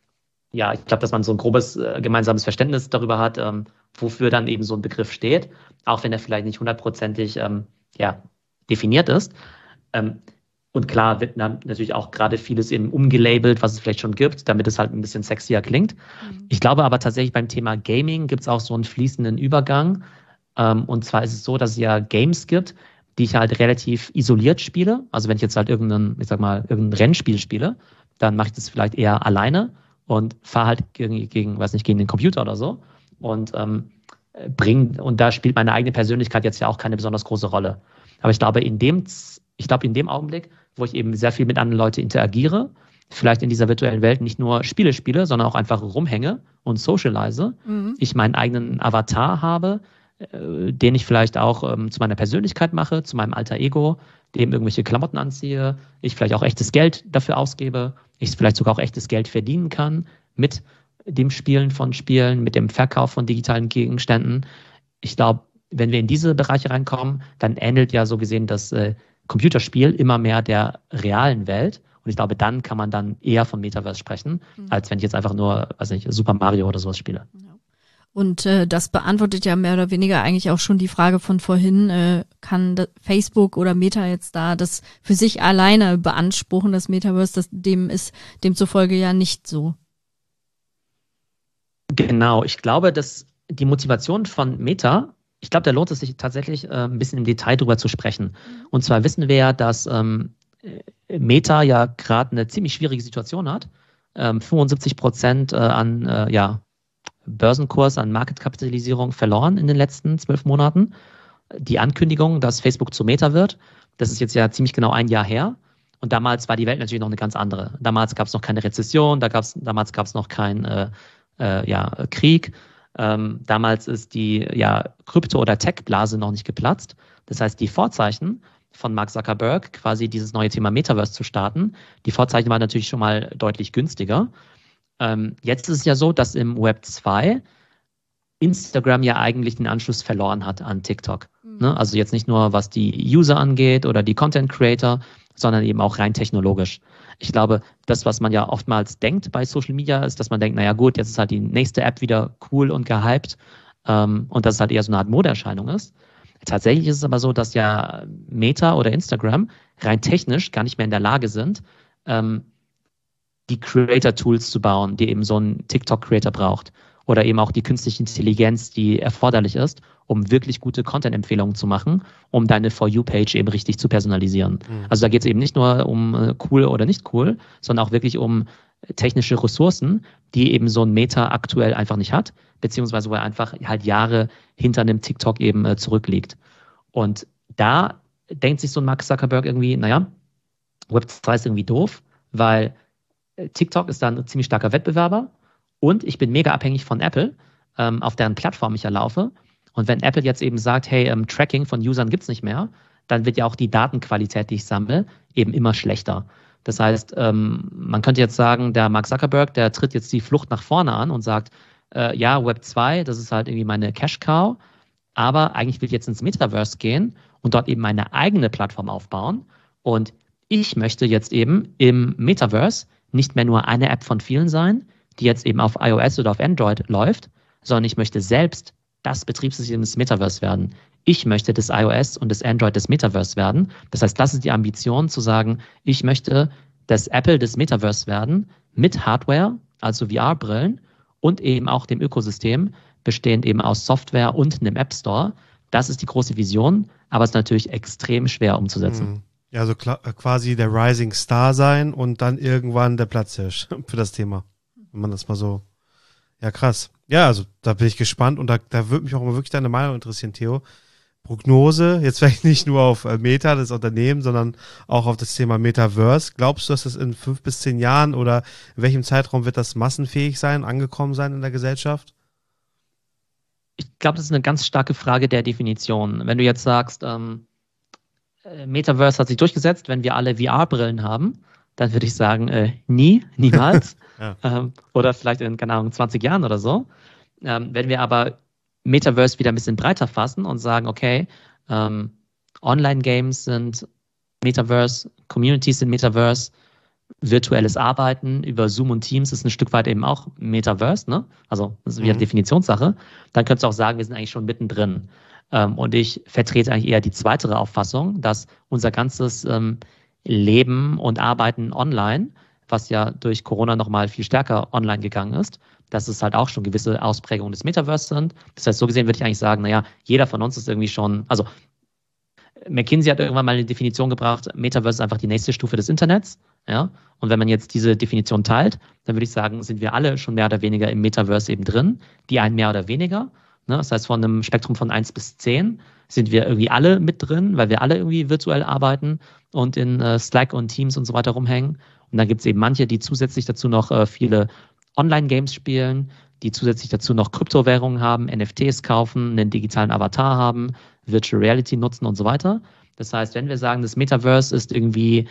dass man so ein grobes gemeinsames Verständnis darüber hat, wofür dann eben so ein Begriff steht, auch wenn er vielleicht nicht hundertprozentig definiert ist. Und klar wird dann natürlich auch gerade vieles eben umgelabelt, was es vielleicht schon gibt, damit es halt ein bisschen sexier klingt. Ich glaube aber tatsächlich beim Thema Gaming gibt es auch so einen fließenden Übergang. Und zwar ist es so, dass es ja Games gibt, die ich halt relativ isoliert spiele. Also wenn ich jetzt halt irgendein Rennspiel spiele, dann mache ich das vielleicht eher alleine und fahre halt gegen den Computer oder so. Und da spielt meine eigene Persönlichkeit jetzt ja auch keine besonders große Rolle. Aber ich glaube, in dem Augenblick, wo ich eben sehr viel mit anderen Leuten interagiere, vielleicht in dieser virtuellen Welt nicht nur Spiele spiele, sondern auch einfach rumhänge und socialize, ich meinen eigenen Avatar habe, den ich vielleicht auch zu meiner Persönlichkeit mache, zu meinem alter Ego, dem irgendwelche Klamotten anziehe, ich vielleicht auch echtes Geld dafür ausgebe, ich vielleicht sogar auch echtes Geld verdienen kann mit dem Spielen von Spielen, mit dem Verkauf von digitalen Gegenständen. Ich glaube, wenn wir in diese Bereiche reinkommen, dann ähnelt ja so gesehen das Computerspiel immer mehr der realen Welt. Und ich glaube, dann kann man dann eher von Metaverse sprechen, als wenn ich jetzt einfach nur, Super Mario oder sowas spiele. Und das beantwortet ja mehr oder weniger eigentlich auch schon die Frage von vorhin, kann Facebook oder Meta jetzt da das für sich alleine beanspruchen, das Metaverse, dem ist demzufolge ja nicht so. Genau, ich glaube, dass die Motivation von Meta, ich glaube, da lohnt es sich tatsächlich ein bisschen im Detail drüber zu sprechen. Und zwar wissen wir ja, dass Meta ja gerade eine ziemlich schwierige Situation hat. 75% an Börsenkurs, an Marketkapitalisierung verloren in den letzten 12 Monaten. Die Ankündigung, dass Facebook zu Meta wird, das ist jetzt ja ziemlich genau ein Jahr her. Und damals war die Welt natürlich noch eine ganz andere. Damals gab es noch keine Rezession, damals gab es noch keinen Krieg. Damals ist die Krypto- oder Tech-Blase noch nicht geplatzt. Das heißt, die Vorzeichen von Mark Zuckerberg, quasi dieses neue Thema Metaverse zu starten, die Vorzeichen waren natürlich schon mal deutlich günstiger. Jetzt ist es ja so, dass im Web 2 Instagram ja eigentlich den Anschluss verloren hat an TikTok. Ne? Also jetzt nicht nur, was die User angeht oder die Content Creator, sondern eben auch rein technologisch. Ich glaube, das, was man ja oftmals denkt bei Social Media, ist, dass man denkt, naja gut, jetzt ist halt die nächste App wieder cool und gehypt und dass es halt eher so eine Art Modeerscheinung ist. Tatsächlich ist es aber so, dass ja Meta oder Instagram rein technisch gar nicht mehr in der Lage sind, die Creator-Tools zu bauen, die eben so ein TikTok-Creator braucht. Oder eben auch die künstliche Intelligenz, die erforderlich ist, um wirklich gute Content-Empfehlungen zu machen, um deine For You-Page eben richtig zu personalisieren. Also da geht es eben nicht nur um cool oder nicht cool, sondern auch wirklich um technische Ressourcen, die eben so ein Meta aktuell einfach nicht hat, beziehungsweise wo er einfach halt Jahre hinter einem TikTok eben zurückliegt. Und da denkt sich so ein Mark Zuckerberg irgendwie, naja, Web 2 ist irgendwie doof, weil TikTok ist da ein ziemlich starker Wettbewerber und ich bin mega abhängig von Apple, auf deren Plattform ich ja laufe. Und wenn Apple jetzt eben sagt, hey, Tracking von Usern gibt's nicht mehr, dann wird ja auch die Datenqualität, die ich sammle, eben immer schlechter. Das heißt, man könnte jetzt sagen, der Mark Zuckerberg, der tritt jetzt die Flucht nach vorne an und sagt, Web 2, das ist halt irgendwie meine Cash-Cow, aber eigentlich will ich jetzt ins Metaverse gehen und dort eben meine eigene Plattform aufbauen. Und ich möchte jetzt eben im Metaverse nicht mehr nur eine App von vielen sein, die jetzt eben auf iOS oder auf Android läuft, sondern ich möchte selbst das Betriebssystem des Metaverse werden. Ich möchte das iOS und das Android des Metaverse werden. Das heißt, das ist die Ambition zu sagen, ich möchte das Apple des Metaverse werden mit Hardware, also VR-Brillen und eben auch dem Ökosystem, bestehend eben aus Software und einem App Store. Das ist die große Vision, aber es ist natürlich extrem schwer umzusetzen. Ja, so quasi der Rising Star sein und dann irgendwann der Platzhirsch für das Thema. Wenn man das mal so, ja krass. Ja, also da bin ich gespannt und da würde mich auch mal wirklich deine Meinung interessieren, Theo. Prognose, jetzt vielleicht nicht nur auf Meta, das Unternehmen, sondern auch auf das Thema Metaverse. Glaubst du, dass das in 5 bis 10 Jahren oder in welchem Zeitraum wird das massenfähig sein, angekommen sein in der Gesellschaft? Ich glaube, das ist eine ganz starke Frage der Definition. Wenn du jetzt sagst, Metaverse hat sich durchgesetzt, wenn wir alle VR-Brillen haben, dann würde ich sagen, niemals. Ja. Oder vielleicht in, keine Ahnung, 20 Jahren oder so. Wenn wir aber Metaverse wieder ein bisschen breiter fassen und sagen, okay, Online-Games sind Metaverse, Communities sind Metaverse, virtuelles Arbeiten über Zoom und Teams ist ein Stück weit eben auch Metaverse, ne? Also das ist wieder Definitionssache. Dann könntest du auch sagen, wir sind eigentlich schon mittendrin. Und ich vertrete eigentlich eher die zweite Auffassung, dass unser ganzes leben und arbeiten online, was ja durch Corona nochmal viel stärker online gegangen ist, dass es halt auch schon gewisse Ausprägungen des Metaverse sind. Das heißt, so gesehen würde ich eigentlich sagen, naja, jeder von uns ist irgendwie schon, also McKinsey hat irgendwann mal eine Definition gebracht, Metaverse ist einfach die nächste Stufe des Internets. Ja? Und wenn man jetzt diese Definition teilt, dann würde ich sagen, sind wir alle schon mehr oder weniger im Metaverse eben drin, die einen mehr oder weniger. Ne? Das heißt, von einem Spektrum von 1 bis 10 sind wir irgendwie alle mit drin, weil wir alle irgendwie virtuell arbeiten und in Slack und Teams und so weiter rumhängen. Und dann gibt es eben manche, die zusätzlich dazu noch viele Online-Games spielen, die zusätzlich dazu noch Kryptowährungen haben, NFTs kaufen, einen digitalen Avatar haben, Virtual Reality nutzen und so weiter. Das heißt, wenn wir sagen, das Metaverse ist irgendwie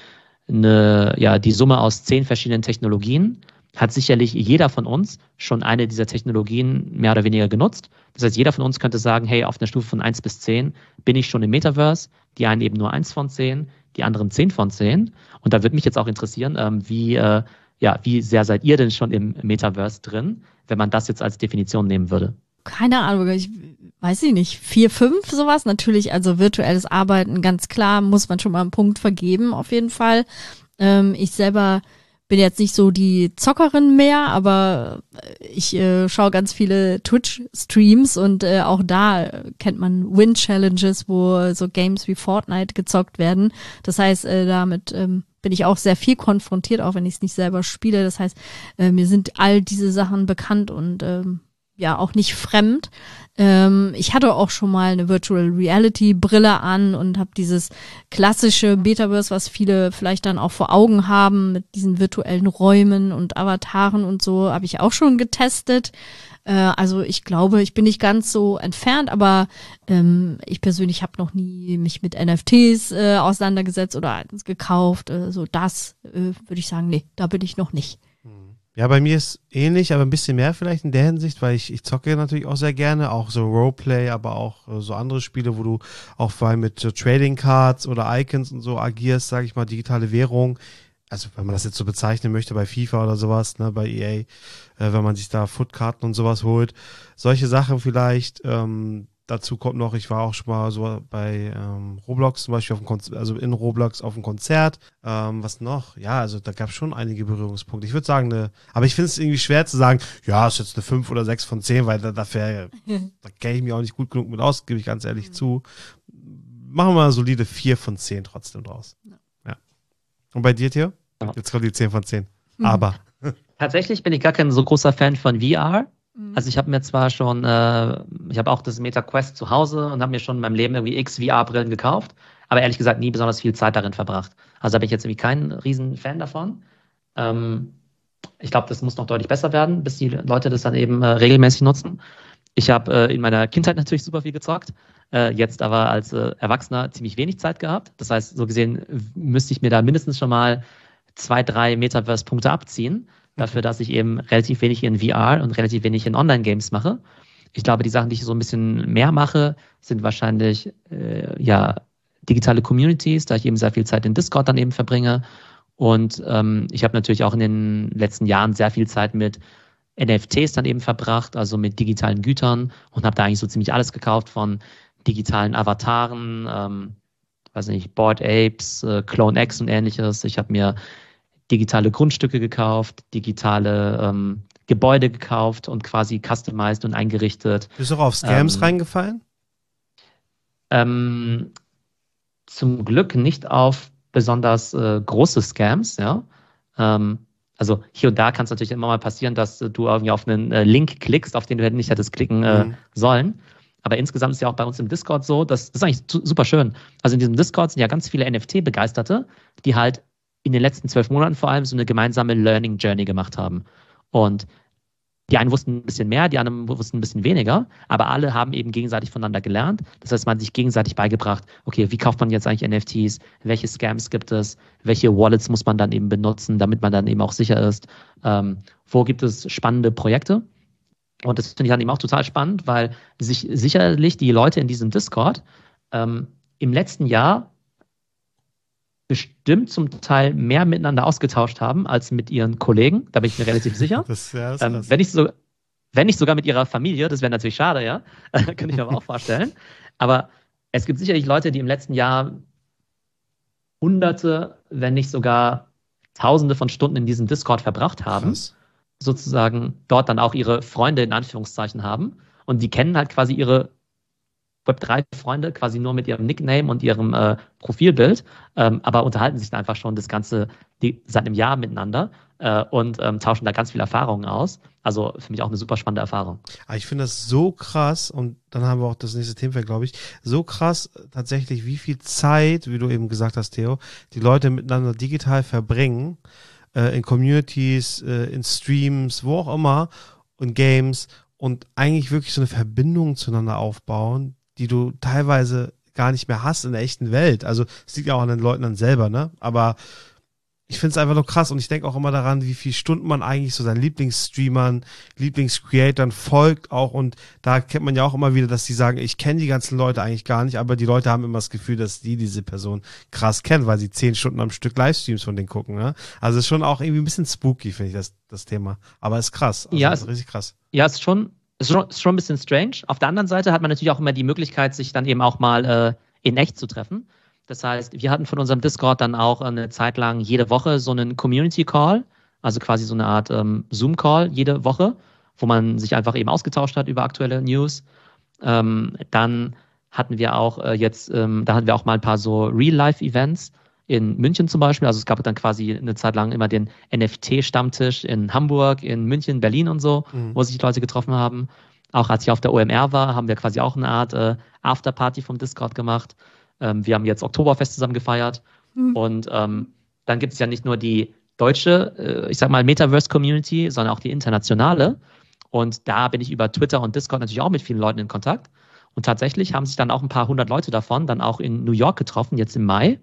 die Summe aus 10 verschiedenen Technologien, hat sicherlich jeder von uns schon eine dieser Technologien mehr oder weniger genutzt. Das heißt, jeder von uns könnte sagen, hey, auf einer Stufe von 1 bis 10 bin ich schon im Metaverse, die einen eben nur 1 von 10, die anderen 10 von 10. Und da würde mich jetzt auch interessieren, wie sehr seid ihr denn schon im Metaverse drin, wenn man das jetzt als Definition nehmen würde? Keine Ahnung, ich weiß nicht, 4, 5 sowas. Natürlich, also virtuelles Arbeiten, ganz klar, muss man schon mal einen Punkt vergeben, auf jeden Fall. Ich selber bin jetzt nicht so die Zockerin mehr, aber ich schaue ganz viele Twitch-Streams und auch da kennt man Win-Challenges, wo so Games wie Fortnite gezockt werden. Das heißt, damit bin ich auch sehr viel konfrontiert, auch wenn ich es nicht selber spiele. Das heißt, mir sind all diese Sachen bekannt und auch nicht fremd. Ich hatte auch schon mal eine Virtual Reality Brille an und habe dieses klassische Metaverse, was viele vielleicht dann auch vor Augen haben, mit diesen virtuellen Räumen und Avataren und so, habe ich auch schon getestet. Also ich glaube, ich bin nicht ganz so entfernt, aber ich persönlich habe noch nie mich mit NFTs auseinandergesetzt oder eins gekauft. So das würde ich sagen, nee, da bin ich noch nicht. Ja, bei mir ist ähnlich, aber ein bisschen mehr vielleicht in der Hinsicht, weil ich zocke natürlich auch sehr gerne, auch so Roleplay, aber auch so andere Spiele, wo du auch vor allem mit Trading Cards oder Icons und so agierst, sage ich mal, digitale Währung. Also wenn man das jetzt so bezeichnen möchte bei FIFA oder sowas, ne, bei EA, wenn man sich da Footkarten und sowas holt. Solche Sachen vielleicht. Dazu kommt noch, ich war auch schon mal so bei Roblox zum Beispiel in Roblox auf einem Konzert. Was noch? Ja, also da gab es schon einige Berührungspunkte. Ich würde sagen, aber ich finde es irgendwie schwer zu sagen, ja, ist jetzt eine 5 oder 6 von 10, weil da kenne ich mich auch nicht gut genug mit aus, gebe ich ganz ehrlich zu. Machen wir mal eine solide 4 von 10 trotzdem draus. Ja. Und bei dir, Theo? Ja. Jetzt kommt die 10 von 10. Aber. Tatsächlich bin ich gar kein so großer Fan von VR. Also ich habe mir zwar schon, ich habe auch das Meta Quest zu Hause und habe mir schon in meinem Leben irgendwie x VR-Brillen gekauft, aber ehrlich gesagt nie besonders viel Zeit darin verbracht. Also da bin ich jetzt irgendwie kein riesen Fan davon. Ich glaube, das muss noch deutlich besser werden, bis die Leute das dann eben regelmäßig nutzen. Ich habe in meiner Kindheit natürlich super viel gezockt, jetzt aber als Erwachsener ziemlich wenig Zeit gehabt. Das heißt, so gesehen müsste ich mir da mindestens schon mal 2, 3 Metaverse-Punkte abziehen, dafür, dass ich eben relativ wenig in VR und relativ wenig in Online-Games mache. Ich glaube, die Sachen, die ich so ein bisschen mehr mache, sind wahrscheinlich digitale Communities, da ich eben sehr viel Zeit in Discord dann eben verbringe. Und ich habe natürlich auch in den letzten Jahren sehr viel Zeit mit NFTs dann eben verbracht, also mit digitalen Gütern und habe da eigentlich so ziemlich alles gekauft von digitalen Avataren, Bored Apes, Clone X und ähnliches. Ich habe mir digitale Grundstücke gekauft, digitale Gebäude gekauft und quasi customized und eingerichtet. Bist du auch auf Scams reingefallen? Zum Glück nicht auf besonders große Scams, ja. Also hier und da kann es natürlich immer mal passieren, dass du irgendwie auf einen Link klickst, auf den du nicht hättest klicken sollen. Aber insgesamt ist ja auch bei uns im Discord so, das ist eigentlich super schön. Also in diesem Discord sind ja ganz viele NFT-Begeisterte, die halt in den letzten 12 Monaten vor allem so eine gemeinsame Learning Journey gemacht haben. Und die einen wussten ein bisschen mehr, die anderen wussten ein bisschen weniger, aber alle haben eben gegenseitig voneinander gelernt. Das heißt, man hat sich gegenseitig beigebracht, okay, wie kauft man jetzt eigentlich NFTs, welche Scams gibt es, welche Wallets muss man dann eben benutzen, damit man dann eben auch sicher ist, wo gibt es spannende Projekte. Und das finde ich dann eben auch total spannend, weil sich sicherlich die Leute in diesem Discord im letzten Jahr bestimmt zum Teil mehr miteinander ausgetauscht haben als mit ihren Kollegen. Da bin ich mir relativ sicher. Das wenn nicht sogar mit ihrer Familie, das wäre natürlich schade, ja. Könnte ich mir aber auch vorstellen. Aber es gibt sicherlich Leute, die im letzten Jahr Hunderte, wenn nicht sogar Tausende von Stunden in diesem Discord verbracht haben, sozusagen dort dann auch ihre Freunde in Anführungszeichen haben und die kennen halt quasi ihre Web3-Freunde quasi nur mit ihrem Nickname und ihrem Profilbild, aber unterhalten sich dann einfach schon seit einem Jahr miteinander und tauschen da ganz viele Erfahrungen aus. Also für mich auch eine super spannende Erfahrung. Ich finde das so krass, und dann haben wir auch das nächste Themenfeld, glaube ich, so krass tatsächlich, wie viel Zeit, wie du eben gesagt hast, Theo, die Leute miteinander digital verbringen, in Communities, in Streams, wo auch immer, in Games, und eigentlich wirklich so eine Verbindung zueinander aufbauen, die du teilweise gar nicht mehr hast in der echten Welt. Also es liegt ja auch an den Leuten dann selber, ne? Aber ich finde es einfach nur krass, und ich denke auch immer daran, wie viele Stunden man eigentlich so seinen Lieblingsstreamern, Lieblingscreatoren folgt auch, und da kennt man ja auch immer wieder, dass die sagen, ich kenne die ganzen Leute eigentlich gar nicht, aber die Leute haben immer das Gefühl, dass die diese Person krass kennen, weil sie 10 Stunden am Stück Livestreams von denen gucken, ne? Also es ist schon auch irgendwie ein bisschen spooky, finde ich, das Thema. Aber es ist krass. Also ja, ist richtig krass. Ja, es ist schon ein bisschen strange. Auf der anderen Seite hat man natürlich auch immer die Möglichkeit, sich dann eben auch mal in echt zu treffen. Das heißt, wir hatten von unserem Discord dann auch eine Zeit lang jede Woche so einen Community Call, also quasi so eine Art Zoom-Call jede Woche, wo man sich einfach eben ausgetauscht hat über aktuelle News. Dann hatten wir auch da hatten wir auch mal ein paar so Real-Life-Events in München zum Beispiel. Also es gab dann quasi eine Zeit lang immer den NFT-Stammtisch in Hamburg, in München, Berlin und so, wo sich die Leute getroffen haben. Auch als ich auf der OMR war, haben wir quasi auch eine Art Afterparty vom Discord gemacht. Wir haben jetzt Oktoberfest zusammen gefeiert. Und dann gibt es ja nicht nur die deutsche, ich sag mal, Metaverse-Community, sondern auch die internationale. Und da bin ich über Twitter und Discord natürlich auch mit vielen Leuten in Kontakt. Und tatsächlich haben sich dann auch ein paar hundert Leute davon dann auch in New York getroffen, jetzt im Mai,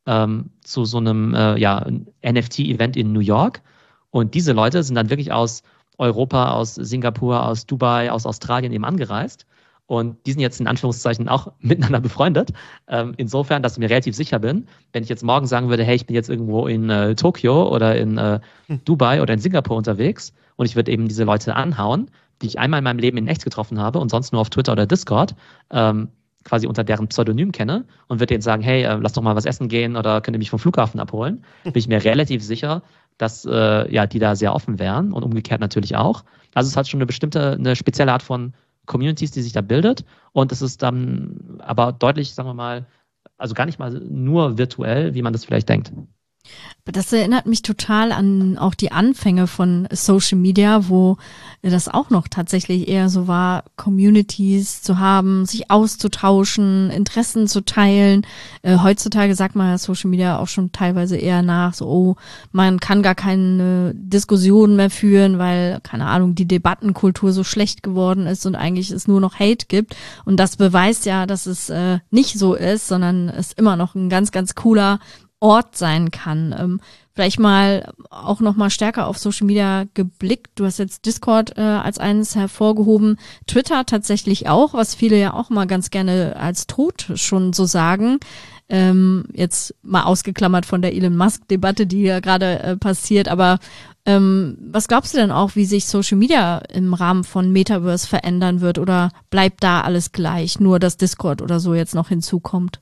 zu so einem NFT-Event in New York. Und diese Leute sind dann wirklich aus Europa, aus Singapur, aus Dubai, aus Australien eben angereist. Und die sind jetzt in Anführungszeichen auch miteinander befreundet. Insofern, dass ich mir relativ sicher bin, wenn ich jetzt morgen sagen würde, hey, ich bin jetzt irgendwo in Tokio oder in Dubai oder in Singapur unterwegs und ich würde eben diese Leute anhauen, die ich einmal in meinem Leben in echt getroffen habe und sonst nur auf Twitter oder Discord, quasi unter deren Pseudonym kenne, und würde denen sagen, hey, lass doch mal was essen gehen oder könnt ihr mich vom Flughafen abholen, bin ich mir relativ sicher, dass die da sehr offen wären, und umgekehrt natürlich auch. Also es hat schon eine spezielle Art von Communities, die sich da bildet, und es ist dann aber deutlich, sagen wir mal, also gar nicht mal nur virtuell, wie man das vielleicht denkt. Das erinnert mich total an auch die Anfänge von Social Media, wo das auch noch tatsächlich eher so war, Communities zu haben, sich auszutauschen, Interessen zu teilen. Heutzutage sagt man ja Social Media auch schon teilweise eher nach, so, oh, man kann gar keine Diskussionen mehr führen, weil, keine Ahnung, die Debattenkultur so schlecht geworden ist und eigentlich es nur noch Hate gibt. Und das beweist ja, dass es nicht so ist, sondern es immer noch ein ganz, ganz cooler Ort sein kann. Vielleicht mal auch noch mal stärker auf Social Media geblickt. Du hast jetzt Discord als eines hervorgehoben, Twitter tatsächlich auch, was viele ja auch mal ganz gerne als tot schon so sagen. Jetzt mal ausgeklammert von der Elon Musk-Debatte, die ja gerade passiert. Aber was glaubst du denn auch, wie sich Social Media im Rahmen von Metaverse verändern wird? Oder bleibt da alles gleich, nur dass Discord oder so jetzt noch hinzukommt?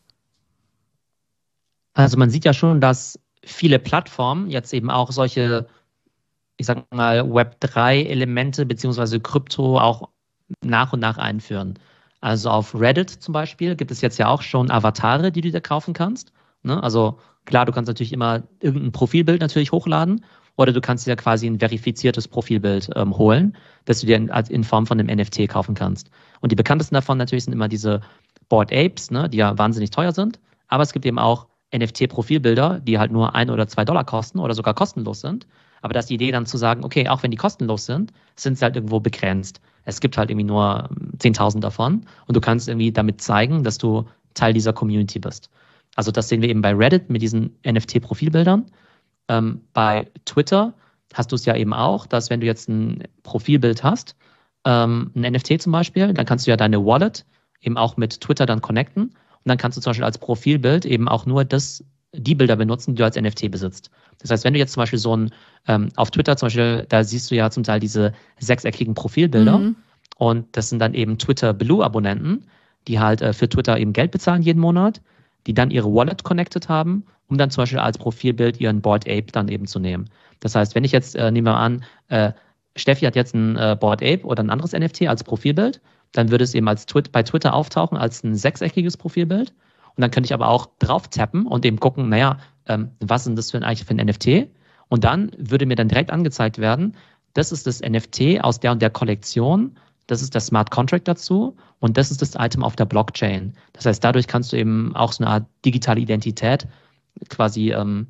Also man sieht ja schon, dass viele Plattformen jetzt eben auch solche, ich sag mal, Web3-Elemente beziehungsweise Krypto auch nach und nach einführen. Also auf Reddit zum Beispiel gibt es jetzt ja auch schon Avatare, die du dir kaufen kannst. Ne? Also klar, du kannst natürlich immer irgendein Profilbild natürlich hochladen, oder du kannst dir quasi ein verifiziertes Profilbild holen, das du dir in Form von einem NFT kaufen kannst. Und die bekanntesten davon natürlich sind immer diese Bored Apes, ne, die ja wahnsinnig teuer sind. Aber es gibt eben auch NFT-Profilbilder, die halt nur $1 oder $2 kosten oder sogar kostenlos sind. Aber da ist die Idee dann zu sagen, okay, auch wenn die kostenlos sind, sind sie halt irgendwo begrenzt. Es gibt halt irgendwie nur 10.000 davon, und du kannst irgendwie damit zeigen, dass du Teil dieser Community bist. Also das sehen wir eben bei Reddit mit diesen NFT-Profilbildern. Bei Twitter hast du es ja eben auch, dass wenn du jetzt ein Profilbild hast, ein NFT zum Beispiel, dann kannst du ja deine Wallet eben auch mit Twitter dann connecten. Und dann kannst du zum Beispiel als Profilbild eben auch nur die Bilder benutzen, die du als NFT besitzt. Das heißt, wenn du jetzt zum Beispiel so auf Twitter zum Beispiel, da siehst du ja zum Teil diese sechseckigen Profilbilder. Und das sind dann eben Twitter Blue-Abonnenten, die halt für Twitter eben Geld bezahlen jeden Monat. die dann ihre Wallet connected haben, um dann zum Beispiel als Profilbild ihren Bored Ape dann eben zu nehmen. Das heißt, wenn ich jetzt, nehmen wir an, Steffi hat jetzt ein Bored Ape oder ein anderes NFT als Profilbild, dann würde es eben bei Twitter auftauchen als ein 6-eckiges Profilbild. Und dann könnte ich aber auch drauf tappen und eben gucken, was ist das eigentlich für ein NFT? Und dann würde mir dann direkt angezeigt werden, das ist das NFT aus der und der Kollektion, das ist der Smart Contract dazu und das ist das Item auf der Blockchain. Das heißt, dadurch kannst du eben auch so eine Art digitale Identität quasi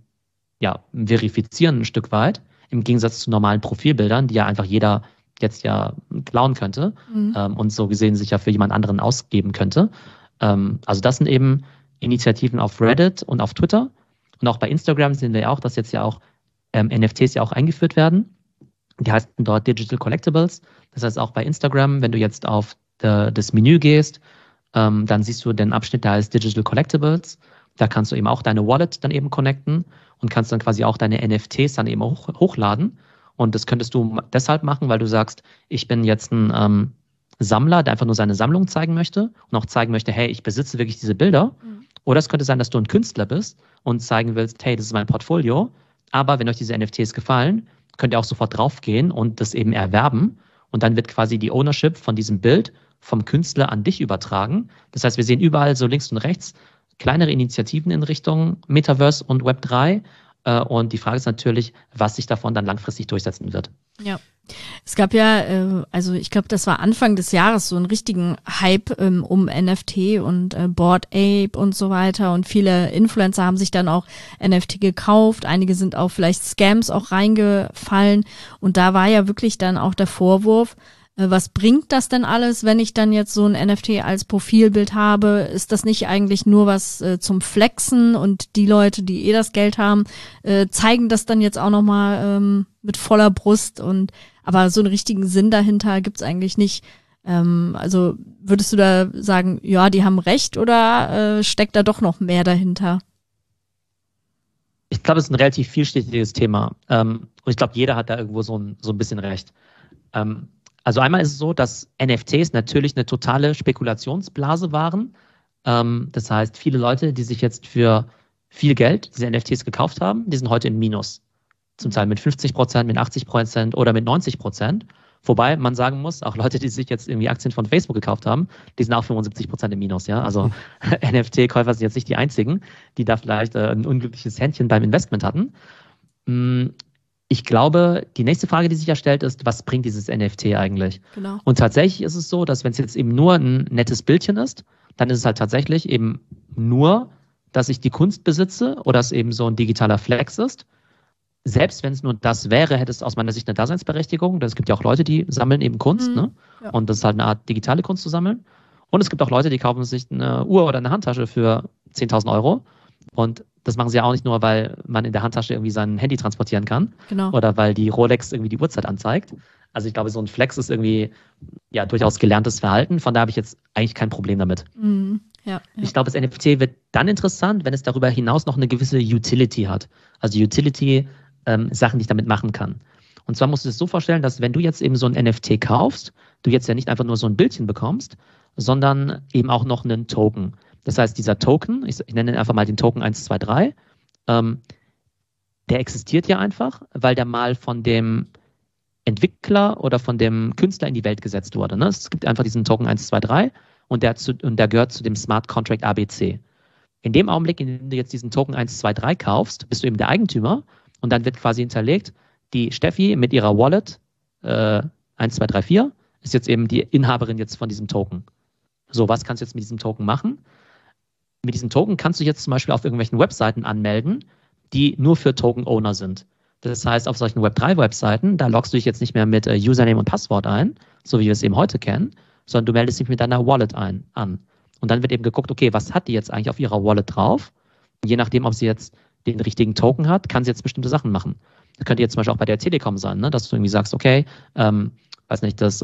verifizieren ein Stück weit, im Gegensatz zu normalen Profilbildern, die ja einfach jeder jetzt ja klauen könnte und so gesehen sich ja für jemand anderen ausgeben könnte. Also das sind eben Initiativen auf Reddit und auf Twitter. Und auch bei Instagram sehen wir ja auch, dass jetzt ja auch NFTs ja auch eingeführt werden. Die heißen dort Digital Collectibles. Das heißt auch bei Instagram, wenn du jetzt auf das Menü gehst, dann siehst du den Abschnitt, der heißt Digital Collectibles. Da kannst du eben auch deine Wallet dann eben connecten und kannst dann quasi auch deine NFTs dann eben hochladen. Und das könntest du deshalb machen, weil du sagst, ich bin jetzt ein Sammler, der einfach nur seine Sammlung zeigen möchte und auch zeigen möchte, hey, ich besitze wirklich diese Bilder. Oder es könnte sein, dass du ein Künstler bist und zeigen willst, hey, das ist mein Portfolio. Aber wenn euch diese NFTs gefallen, könnt ihr auch sofort draufgehen und das eben erwerben. Und dann wird quasi die Ownership von diesem Bild vom Künstler an dich übertragen. Das heißt, wir sehen überall so links und rechts kleinere Initiativen in Richtung Metaverse und Web3. Und die Frage ist natürlich, was sich davon dann langfristig durchsetzen wird. Ja. Es gab ja, also ich glaube, das war Anfang des Jahres so einen richtigen Hype um NFT und Bored Ape und so weiter. Und viele Influencer haben sich dann auch NFT gekauft. Einige sind auch vielleicht Scams auch reingefallen. Und da war ja wirklich dann auch der Vorwurf, was bringt das denn alles, wenn ich dann jetzt so ein NFT als Profilbild habe? Ist das nicht eigentlich nur was zum Flexen und die Leute, die das Geld haben, zeigen das dann jetzt auch nochmal mit voller Brust aber so einen richtigen Sinn dahinter gibt's eigentlich nicht. Also würdest du da sagen, ja, die haben recht oder steckt da doch noch mehr dahinter? Ich glaube, es ist ein relativ vielschichtiges Thema. Und ich glaube, jeder hat da irgendwo so ein bisschen recht. Also einmal ist es so, dass NFTs natürlich eine totale Spekulationsblase waren. Das heißt, viele Leute, die sich jetzt für viel Geld diese NFTs gekauft haben, die sind heute im Minus. Zum Teil mit 50%, mit 80% oder mit 90%. Wobei man sagen muss, auch Leute, die sich jetzt irgendwie Aktien von Facebook gekauft haben, die sind auch 75% im Minus. Ja, also NFT-Käufer sind jetzt nicht die einzigen, die da vielleicht ein unglückliches Händchen beim Investment hatten. Ich glaube, die nächste Frage, die sich ja stellt, ist, was bringt dieses NFT eigentlich? Genau. Und tatsächlich ist es so, dass wenn es jetzt eben nur ein nettes Bildchen ist, dann ist es halt tatsächlich eben nur, dass ich die Kunst besitze oder es eben so ein digitaler Flex ist. Selbst wenn es nur das wäre, hätte es aus meiner Sicht eine Daseinsberechtigung. Denn es gibt ja auch Leute, die sammeln eben Kunst, ne? Ja. Und das ist halt eine Art digitale Kunst zu sammeln. Und es gibt auch Leute, die kaufen sich eine Uhr oder eine Handtasche für 10.000 Euro. Und das machen sie ja auch nicht nur, weil man in der Handtasche irgendwie sein Handy transportieren kann. Genau. Oder weil die Rolex irgendwie die Uhrzeit anzeigt. Also ich glaube, so ein Flex ist irgendwie ja durchaus gelerntes Verhalten. Von daher habe ich jetzt eigentlich kein Problem damit. Ja. Ich glaube, das NFT wird dann interessant, wenn es darüber hinaus noch eine gewisse Utility hat. Also Utility, Sachen, die ich damit machen kann. Und zwar musst du es so vorstellen, dass wenn du jetzt eben so ein NFT kaufst, du jetzt ja nicht einfach nur so ein Bildchen bekommst, sondern eben auch noch einen Token. Das heißt, dieser Token, ich nenne ihn einfach mal den Token 123, der existiert ja einfach, weil der mal von dem Entwickler oder von dem Künstler in die Welt gesetzt wurde. Ne? Es gibt einfach diesen Token 123 und der gehört zu dem Smart Contract ABC. In dem Augenblick, in dem du jetzt diesen Token 123 kaufst, bist du eben der Eigentümer. Und dann wird quasi hinterlegt, die Steffi mit ihrer Wallet 1234 ist jetzt eben die Inhaberin jetzt von diesem Token. So, was kannst du jetzt mit diesem Token machen? Mit diesem Token kannst du jetzt zum Beispiel auf irgendwelchen Webseiten anmelden, die nur für Token-Owner sind. Das heißt, auf solchen Web3-Webseiten, da loggst du dich jetzt nicht mehr mit Username und Passwort ein, so wie wir es eben heute kennen, sondern du meldest dich mit deiner Wallet an. Und dann wird eben geguckt, okay, was hat die jetzt eigentlich auf ihrer Wallet drauf? Und je nachdem, ob sie jetzt den richtigen Token hat, kann sie jetzt bestimmte Sachen machen. Das könnte jetzt zum Beispiel auch bei der Telekom sein, ne? Dass du irgendwie sagst, okay, weiß nicht, das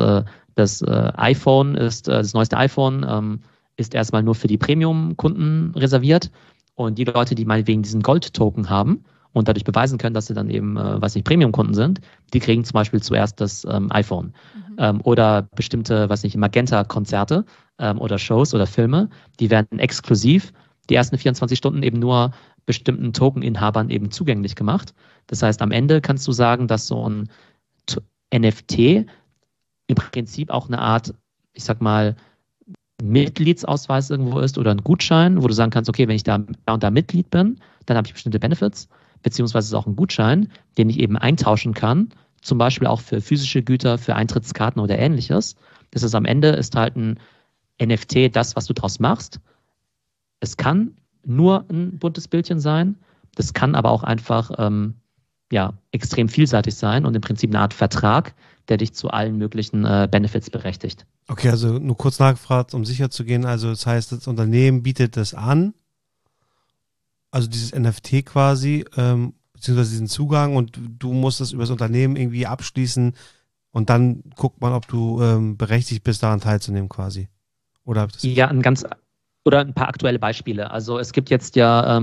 iPhone ist, das neueste iPhone ist erstmal nur für die Premium-Kunden reserviert und die Leute, die meinetwegen diesen Gold-Token haben und dadurch beweisen können, dass sie dann eben, Premium-Kunden sind, die kriegen zum Beispiel zuerst das iPhone. Oder bestimmte, Magenta-Konzerte oder Shows oder Filme, die werden exklusiv die ersten 24 Stunden eben nur bestimmten Token-Inhabern eben zugänglich gemacht. Das heißt, am Ende kannst du sagen, dass so ein NFT im Prinzip auch eine Art, ich sag mal, Mitgliedsausweis irgendwo ist oder ein Gutschein, wo du sagen kannst, okay, wenn ich da und da Mitglied bin, dann habe ich bestimmte Benefits, beziehungsweise ist auch ein Gutschein, den ich eben eintauschen kann, zum Beispiel auch für physische Güter, für Eintrittskarten oder ähnliches. Das ist am Ende ist halt ein NFT das, was du draus machst. Es kann nur ein buntes Bildchen sein, das kann aber auch einfach extrem vielseitig sein und im Prinzip eine Art Vertrag, der dich zu allen möglichen Benefits berechtigt. Okay, also nur kurz nachgefragt, um sicher zu gehen. Also das heißt, das Unternehmen bietet das an, also dieses NFT quasi, beziehungsweise diesen Zugang, und du musst das über das Unternehmen irgendwie abschließen und dann guckt man, ob du berechtigt bist, daran teilzunehmen quasi. Oder ja, ein paar aktuelle Beispiele. Also es gibt jetzt ja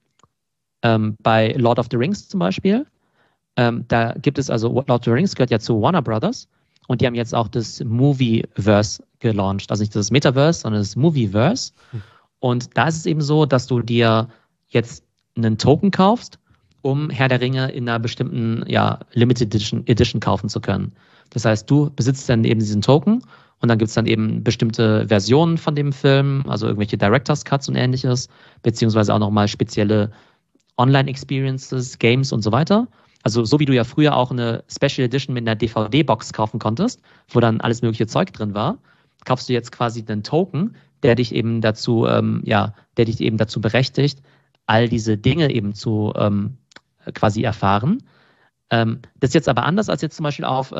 bei Lord of the Rings zum Beispiel, da gibt es also, Lord of the Rings gehört ja zu Warner Brothers und die haben jetzt auch das Movieverse gelauncht. Also nicht das Metaverse, sondern das Movieverse. Und da ist es eben so, dass du dir jetzt einen Token kaufst, um Herr der Ringe in einer bestimmten Limited Edition kaufen zu können. Das heißt, du besitzt dann eben diesen Token und dann gibt es dann eben bestimmte Versionen von dem Film, also irgendwelche Director's Cuts und ähnliches, beziehungsweise auch nochmal spezielle Online-Experiences, Games und so weiter. Also so wie du ja früher auch eine Special Edition mit einer DVD-Box kaufen konntest, wo dann alles mögliche Zeug drin war, kaufst du jetzt quasi einen Token, der dich eben dazu, berechtigt, all diese Dinge eben zu quasi erfahren. Das ist jetzt aber anders als jetzt zum Beispiel auf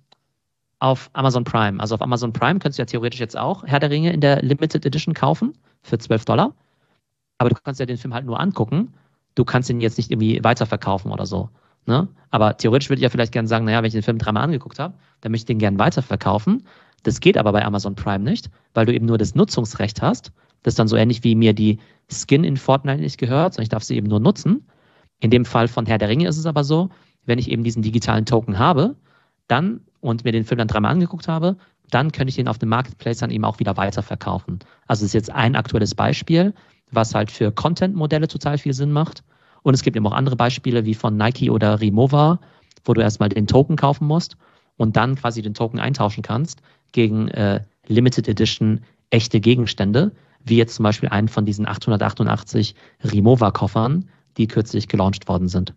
Amazon Prime. Also auf Amazon Prime könntest du ja theoretisch jetzt auch Herr der Ringe in der Limited Edition kaufen für $12. Aber du kannst ja den Film halt nur angucken. Du kannst ihn jetzt nicht irgendwie weiterverkaufen oder so. Ne? Aber theoretisch würde ich ja vielleicht gerne sagen, naja, wenn ich den Film 3-mal angeguckt habe, dann möchte ich den gerne weiterverkaufen. Das geht aber bei Amazon Prime nicht, weil du eben nur das Nutzungsrecht hast. Das ist dann so ähnlich wie mir die Skin in Fortnite nicht gehört, sondern ich darf sie eben nur nutzen. In dem Fall von Herr der Ringe ist es aber so, wenn ich eben diesen digitalen Token habe, dann und mir den Film dann 3-mal angeguckt habe, dann könnte ich den auf dem Marketplace dann eben auch wieder weiterverkaufen. Also das ist jetzt ein aktuelles Beispiel, was halt für Content-Modelle total viel Sinn macht. Und es gibt eben auch andere Beispiele wie von Nike oder Rimowa, wo du erstmal den Token kaufen musst und dann quasi den Token eintauschen kannst gegen Limited Edition echte Gegenstände, wie jetzt zum Beispiel einen von diesen 888 Rimowa-Koffern, die kürzlich gelauncht worden sind.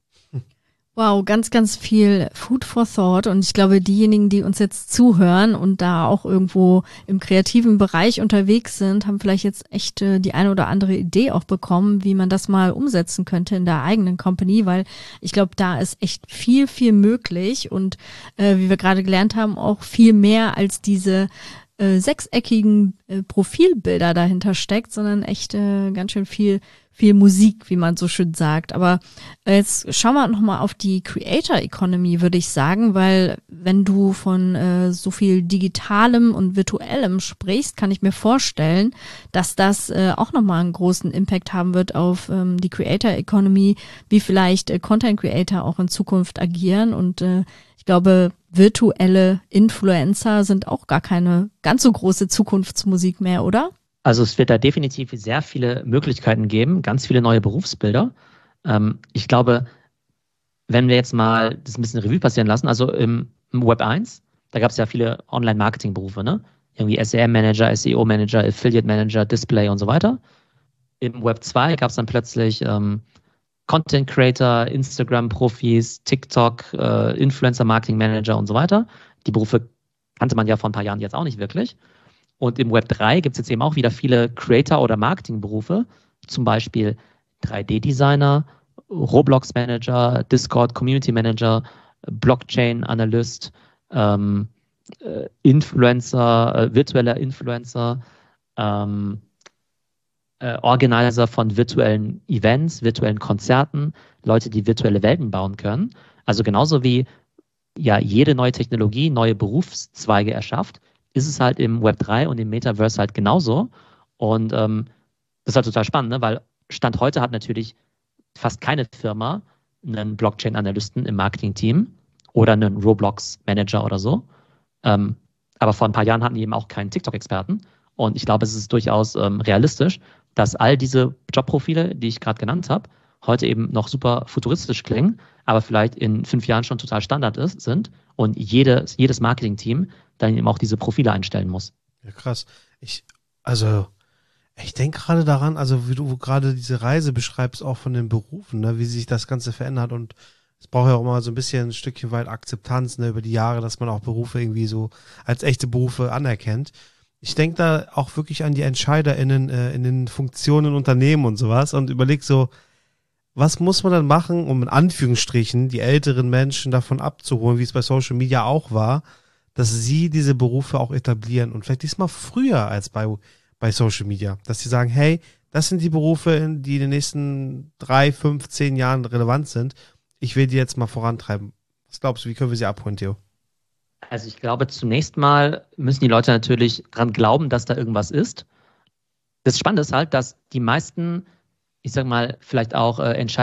Wow, ganz, ganz viel Food for Thought, und ich glaube, diejenigen, die uns jetzt zuhören und da auch irgendwo im kreativen Bereich unterwegs sind, haben vielleicht jetzt echt die eine oder andere Idee auch bekommen, wie man das mal umsetzen könnte in der eigenen Company, weil ich glaube, da ist echt viel, viel möglich und wie wir gerade gelernt haben, auch viel mehr als diese sechseckigen Profilbilder dahinter steckt, sondern echt ganz schön viel Musik, wie man so schön sagt. Aber jetzt schauen wir nochmal auf die Creator Economy, würde ich sagen, weil wenn du von so viel Digitalem und Virtuellem sprichst, kann ich mir vorstellen, dass das auch nochmal einen großen Impact haben wird auf die Creator Economy, wie vielleicht Content Creator auch in Zukunft agieren. Und ich glaube, virtuelle Influencer sind auch gar keine ganz so große Zukunftsmusik mehr, oder? Also es wird da definitiv sehr viele Möglichkeiten geben, ganz viele neue Berufsbilder. Ich glaube, wenn wir jetzt mal das ein bisschen Revue passieren lassen, also im Web 1, da gab es ja viele Online-Marketing-Berufe, ne? Irgendwie SEM-Manager, SEO-Manager, Affiliate-Manager, Display und so weiter. Im Web 2 gab es dann plötzlich Content-Creator, Instagram-Profis, TikTok, Influencer-Marketing-Manager und so weiter. Die Berufe kannte man ja vor ein paar Jahren jetzt auch nicht wirklich. Und im Web 3 gibt es jetzt eben auch wieder viele Creator- oder Marketingberufe, zum Beispiel 3D-Designer, Roblox-Manager, Discord-Community-Manager, Blockchain-Analyst, Influencer, virtueller Influencer, Organizer von virtuellen Events, virtuellen Konzerten, Leute, die virtuelle Welten bauen können. Also genauso wie ja jede neue Technologie neue Berufszweige erschafft, ist es halt im Web 3 und im Metaverse halt genauso. Und das ist halt total spannend, ne? Weil Stand heute hat natürlich fast keine Firma einen Blockchain-Analysten im Marketing-Team oder einen Roblox-Manager oder so. Aber vor ein paar Jahren hatten die eben auch keinen TikTok-Experten. Und ich glaube, es ist durchaus realistisch, dass all diese Jobprofile, die ich gerade genannt habe, heute eben noch super futuristisch klingen, aber vielleicht in 5 Jahren schon total Standard sind und jedes Marketing-Team dann eben auch diese Profile einstellen muss. Ja, krass. Ich denke gerade daran, also wie du gerade diese Reise beschreibst, auch von den Berufen, ne, wie sich das Ganze verändert, und es braucht ja auch immer so ein bisschen ein Stückchen weit Akzeptanz, ne, über die Jahre, dass man auch Berufe irgendwie so als echte Berufe anerkennt. Ich denke da auch wirklich an die EntscheiderInnen in den Funktionen in Unternehmen und sowas und überleg so, was muss man dann machen, um in Anführungsstrichen die älteren Menschen davon abzuholen, wie es bei Social Media auch war, dass sie diese Berufe auch etablieren und vielleicht diesmal früher als bei Social Media, dass sie sagen, hey, das sind die Berufe, die in den nächsten 3, 5, 10 Jahren relevant sind. Ich will die jetzt mal vorantreiben. Was glaubst du, wie können wir sie abholen, Theo? Also ich glaube, zunächst mal müssen die Leute natürlich dran glauben, dass da irgendwas ist. Das Spannende ist halt, dass die meisten, ich sag mal, vielleicht auch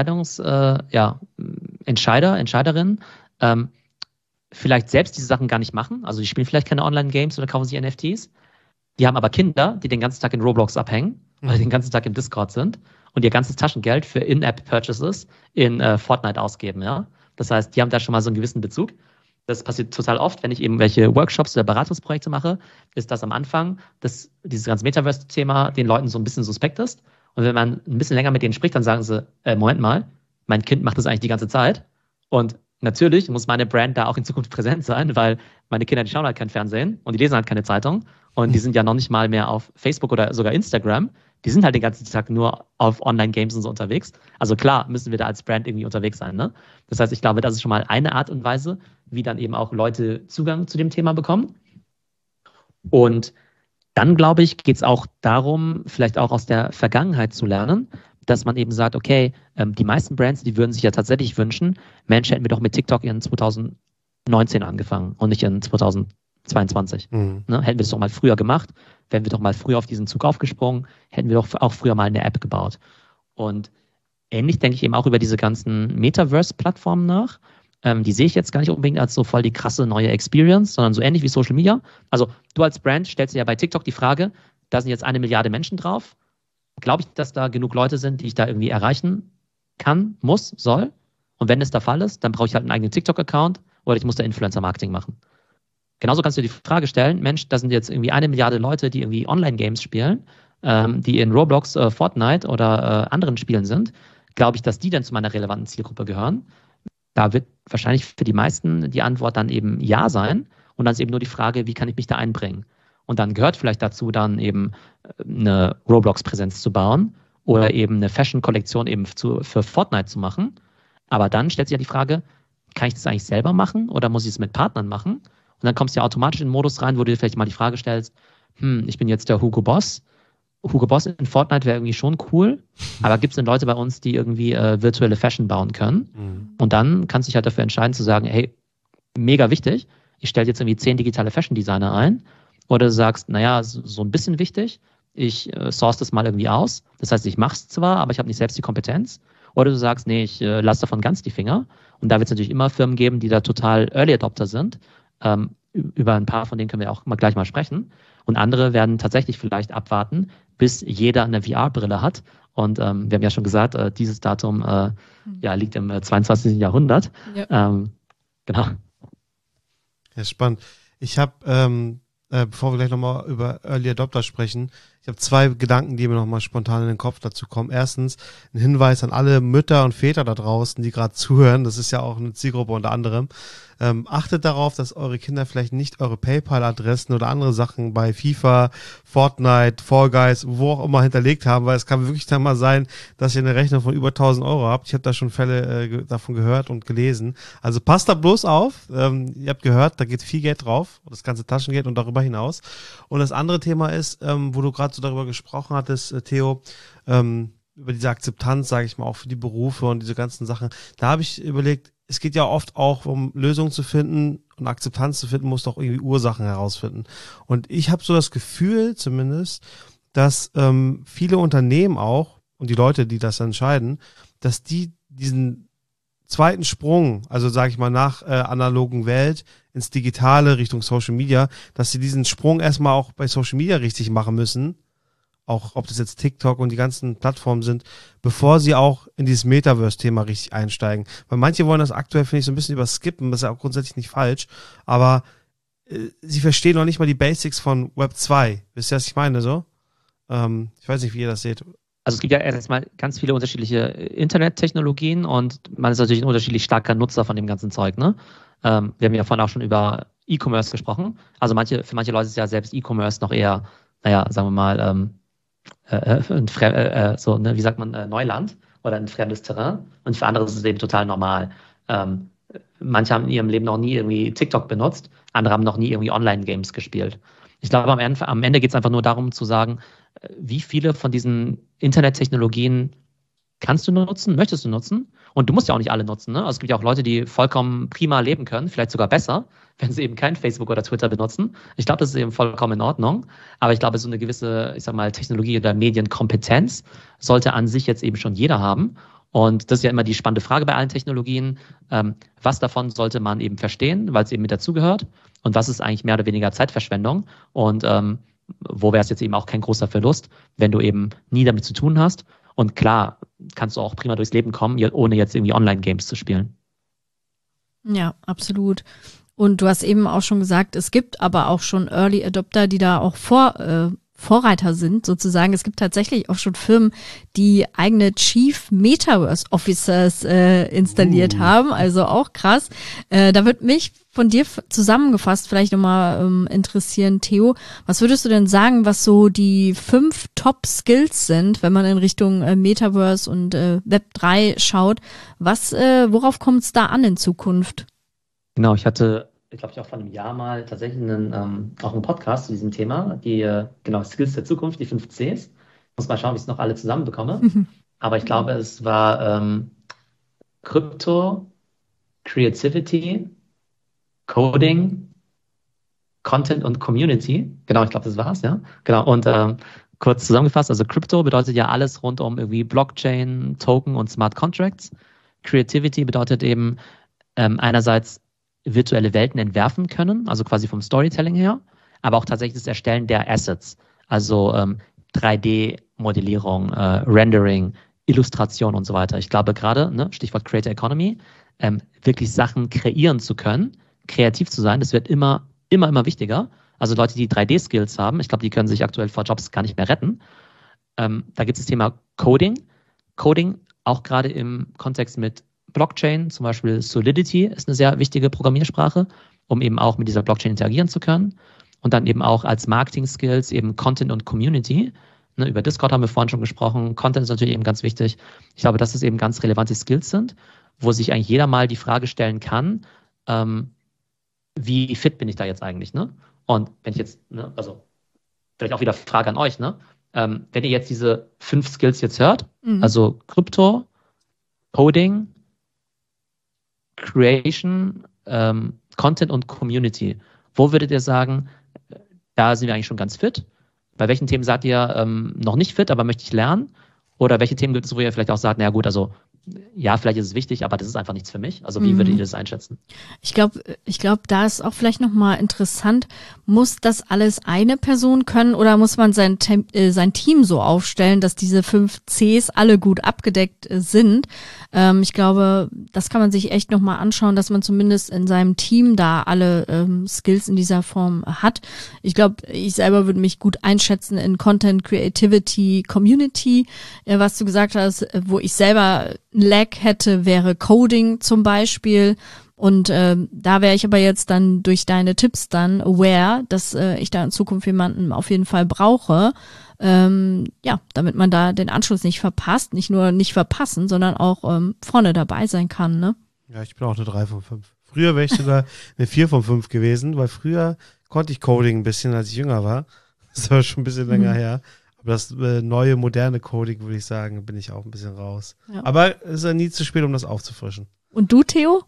Entscheiderinnen, vielleicht selbst diese Sachen gar nicht machen. Also die spielen vielleicht keine Online-Games oder kaufen sich NFTs. Die haben aber Kinder, die den ganzen Tag in Roblox abhängen, weil die den ganzen Tag im Discord sind und ihr ganzes Taschengeld für In-App-Purchases in Fortnite ausgeben. Ja? Das heißt, die haben da schon mal so einen gewissen Bezug. Das passiert total oft, wenn ich eben welche Workshops oder Beratungsprojekte mache, ist das am Anfang, dass dieses ganze Metaverse-Thema den Leuten so ein bisschen suspekt ist. Und wenn man ein bisschen länger mit denen spricht, dann sagen sie, Moment mal, mein Kind macht das eigentlich die ganze Zeit. Und natürlich muss meine Brand da auch in Zukunft präsent sein, weil meine Kinder, die schauen halt kein Fernsehen und die lesen halt keine Zeitung. Und die sind ja noch nicht mal mehr auf Facebook oder sogar Instagram. Die sind halt den ganzen Tag nur auf Online-Games und so unterwegs. Also klar müssen wir da als Brand irgendwie unterwegs sein. Ne? Das heißt, ich glaube, das ist schon mal eine Art und Weise, wie dann eben auch Leute Zugang zu dem Thema bekommen. Und dann, glaube ich, geht es auch darum, vielleicht auch aus der Vergangenheit zu lernen, dass man eben sagt, okay, die meisten Brands, die würden sich ja tatsächlich wünschen, Mensch, hätten wir doch mit TikTok in 2019 angefangen und nicht in 2022. Ne? Hätten wir das doch mal früher gemacht, wären wir doch mal früher auf diesen Zug aufgesprungen, hätten wir doch auch früher mal eine App gebaut. Und ähnlich denke ich eben auch über diese ganzen Metaverse-Plattformen nach. Die sehe ich jetzt gar nicht unbedingt als so voll die krasse neue Experience, sondern so ähnlich wie Social Media. Also du als Brand stellst dir ja bei TikTok die Frage, da sind jetzt 1 Milliarde Menschen drauf. Glaube ich, dass da genug Leute sind, die ich da irgendwie erreichen kann, muss, soll? Und wenn es der Fall ist, dann brauche ich halt einen eigenen TikTok-Account oder ich muss da Influencer-Marketing machen. Genauso kannst du dir die Frage stellen, Mensch, da sind jetzt irgendwie 1 Milliarde Leute, die irgendwie Online-Games spielen, die in Roblox, Fortnite oder anderen Spielen sind. Glaube ich, dass die dann zu meiner relevanten Zielgruppe gehören? Da wird wahrscheinlich für die meisten die Antwort dann eben ja sein. Und dann ist eben nur die Frage, wie kann ich mich da einbringen? Und dann gehört vielleicht dazu, dann eben eine Roblox-Präsenz zu bauen oder eben eine Fashion-Kollektion eben für Fortnite zu machen. Aber dann stellt sich ja die Frage, kann ich das eigentlich selber machen oder muss ich es mit Partnern machen? Und dann kommst du ja automatisch in den Modus rein, wo du dir vielleicht mal die Frage stellst, ich bin jetzt der Hugo Boss. Hugo Boss in Fortnite wäre irgendwie schon cool, aber gibt es denn Leute bei uns, die irgendwie virtuelle Fashion bauen können? Und dann kannst du dich halt dafür entscheiden zu sagen, hey, mega wichtig, ich stelle jetzt irgendwie 10 digitale Fashion-Designer ein. Oder du sagst, naja, so ein bisschen wichtig, ich source das mal irgendwie aus. Das heißt, ich mache es zwar, aber ich habe nicht selbst die Kompetenz. Oder du sagst, nee, ich lasse davon ganz die Finger. Und da wird es natürlich immer Firmen geben, die da total Early Adopter sind. Über ein paar von denen können wir auch gleich mal sprechen. Und andere werden tatsächlich vielleicht abwarten, bis jeder eine VR-Brille hat. Und wir haben ja schon gesagt, dieses Datum liegt im 22. Jahrhundert. Ja. Genau. Ja, spannend. Ich habe, bevor wir gleich nochmal über Early Adopter sprechen, ich habe 2 Gedanken, die mir nochmal spontan in den Kopf dazu kommen. Erstens, ein Hinweis an alle Mütter und Väter da draußen, die gerade zuhören. Das ist ja auch eine Zielgruppe unter anderem. Achtet darauf, dass eure Kinder vielleicht nicht eure PayPal-Adressen oder andere Sachen bei FIFA, Fortnite, Fall Guys, wo auch immer hinterlegt haben, weil es kann wirklich dann mal sein, dass ihr eine Rechnung von über 1.000 Euro habt. Ich habe da schon Fälle davon gehört und gelesen. Also passt da bloß auf. Ihr habt gehört, da geht viel Geld drauf, das ganze Taschengeld und darüber hinaus. Und das andere Thema ist, wo du gerade so darüber gesprochen hattest, Theo, über diese Akzeptanz, sage ich mal, auch für die Berufe und diese ganzen Sachen. Da habe ich überlegt, es geht ja oft auch um Lösungen zu finden und Akzeptanz zu finden, musst du auch irgendwie Ursachen herausfinden. Und ich habe so das Gefühl zumindest, dass viele Unternehmen auch und die Leute, die das entscheiden, dass die diesen zweiten Sprung, also sage ich mal nach analogen Welt ins Digitale Richtung Social Media, dass sie diesen Sprung erstmal auch bei Social Media richtig machen müssen, auch ob das jetzt TikTok und die ganzen Plattformen sind, bevor sie auch in dieses Metaverse-Thema richtig einsteigen. Weil manche wollen das aktuell, finde ich, so ein bisschen überskippen, das ist ja auch grundsätzlich nicht falsch, aber sie verstehen noch nicht mal die Basics von Web 2. Wisst ihr, was ich meine, so? Ich weiß nicht, wie ihr das seht. Also es gibt ja erstmal ganz viele unterschiedliche Internettechnologien und man ist natürlich ein unterschiedlich starker Nutzer von dem ganzen Zeug, ne? Wir haben ja vorhin auch schon über E-Commerce gesprochen. Also für manche Leute ist ja selbst E-Commerce noch eher, sagen wir mal, wie sagt man, Neuland oder ein fremdes Terrain. Und für andere ist es eben total normal. Manche haben in ihrem Leben noch nie irgendwie TikTok benutzt, andere haben noch nie irgendwie Online-Games gespielt. Ich glaube, am Ende geht es einfach nur darum zu sagen, wie viele von diesen Internettechnologien kannst du nutzen, möchtest du nutzen? Und du musst ja auch nicht alle nutzen, ne? Also es gibt ja auch Leute, die vollkommen prima leben können, vielleicht sogar besser, wenn sie eben kein Facebook oder Twitter benutzen. Ich glaube, das ist eben vollkommen in Ordnung. Aber ich glaube, so eine gewisse, ich sag mal, Technologie- oder Medienkompetenz sollte an sich jetzt eben schon jeder haben. Und das ist ja immer die spannende Frage bei allen Technologien. Was davon sollte man eben verstehen, weil es eben mit dazugehört? Und was ist eigentlich mehr oder weniger Zeitverschwendung? Und wo wäre es jetzt eben auch kein großer Verlust, wenn du eben nie damit zu tun hast? Und klar, kannst du auch prima durchs Leben kommen, ohne jetzt irgendwie Online-Games zu spielen. Ja, absolut. Und du hast eben auch schon gesagt, es gibt aber auch schon Early Adopter, die da auch Vorreiter sind, sozusagen. Es gibt tatsächlich auch schon Firmen, die eigene Chief Metaverse Officers installiert haben, also auch krass. Da wird mich von dir zusammengefasst vielleicht nochmal interessieren, Theo. Was würdest du denn sagen, was so die 5 Top-Skills sind, wenn man in Richtung Metaverse und Web 3 schaut? Worauf kommt es da an in Zukunft? Genau, ich glaube, ich auch vor einem Jahr mal tatsächlich auch einen Podcast zu diesem Thema, die Skills der Zukunft, die 5 Cs. Muss mal schauen, wie ich es noch alle zusammenbekomme. Aber ich glaube, es war Crypto, Creativity, Coding, Content und Community. Genau, ich glaube, das war's, ja. Genau, und kurz zusammengefasst, also Crypto bedeutet ja alles rund um irgendwie Blockchain, Token und Smart Contracts. Creativity bedeutet eben einerseits virtuelle Welten entwerfen können, also quasi vom Storytelling her, aber auch tatsächlich das Erstellen der Assets, also 3D-Modellierung, Rendering, Illustration und so weiter. Ich glaube gerade, Stichwort Creator Economy, wirklich Sachen kreieren zu können, kreativ zu sein, das wird immer wichtiger. Also Leute, die 3D-Skills haben, ich glaube, die können sich aktuell vor Jobs gar nicht mehr retten. Da gibt es das Thema Coding. Coding auch gerade im Kontext mit Blockchain, zum Beispiel Solidity ist eine sehr wichtige Programmiersprache, um eben auch mit dieser Blockchain interagieren zu können. Und dann eben auch als Marketing-Skills eben Content und Community. Über Discord haben wir vorhin schon gesprochen. Content ist natürlich eben ganz wichtig. Ich glaube, dass es eben ganz relevante Skills sind, wo sich eigentlich jeder mal die Frage stellen kann, wie fit bin ich da jetzt eigentlich, ne? Und wenn ich jetzt, also vielleicht auch wieder Frage an euch, wenn ihr jetzt diese 5 Skills jetzt hört, also Krypto, Coding, Creation, Content und Community, wo würdet ihr sagen, da sind wir eigentlich schon ganz fit? Bei welchen Themen seid ihr noch nicht fit, aber möchte ich lernen? Oder welche Themen gibt es, wo ihr vielleicht auch sagt, naja gut, also ja, vielleicht ist es wichtig, aber das ist einfach nichts für mich. Also wie würdet ihr das einschätzen? Ich glaube, da ist auch vielleicht nochmal interessant, muss das alles eine Person können oder muss man sein Team so aufstellen, dass diese 5 Cs alle gut abgedeckt sind? Ich glaube, das kann man sich echt nochmal anschauen, dass man zumindest in seinem Team da alle Skills in dieser Form hat. Ich glaube, ich selber würde mich gut einschätzen in Content, Creativity, Community. Was du gesagt hast, wo ich selber Lag hätte, wäre Coding zum Beispiel. Und da wäre ich aber jetzt dann durch deine Tipps dann aware, dass ich da in Zukunft jemanden auf jeden Fall brauche. Damit man da den Anschluss nicht verpasst. Nicht nur nicht verpassen, sondern auch vorne dabei sein kann, ne? Ja, ich bin auch eine 3 von 5. Früher wäre ich sogar eine 4 von 5 gewesen, weil früher konnte ich Coding ein bisschen, als ich jünger war. Das war schon ein bisschen länger her. Aber das neue, moderne Coding, würde ich sagen, bin ich auch ein bisschen raus. Ja. Aber es ist ja nie zu spät, um das aufzufrischen. Und du, Theo?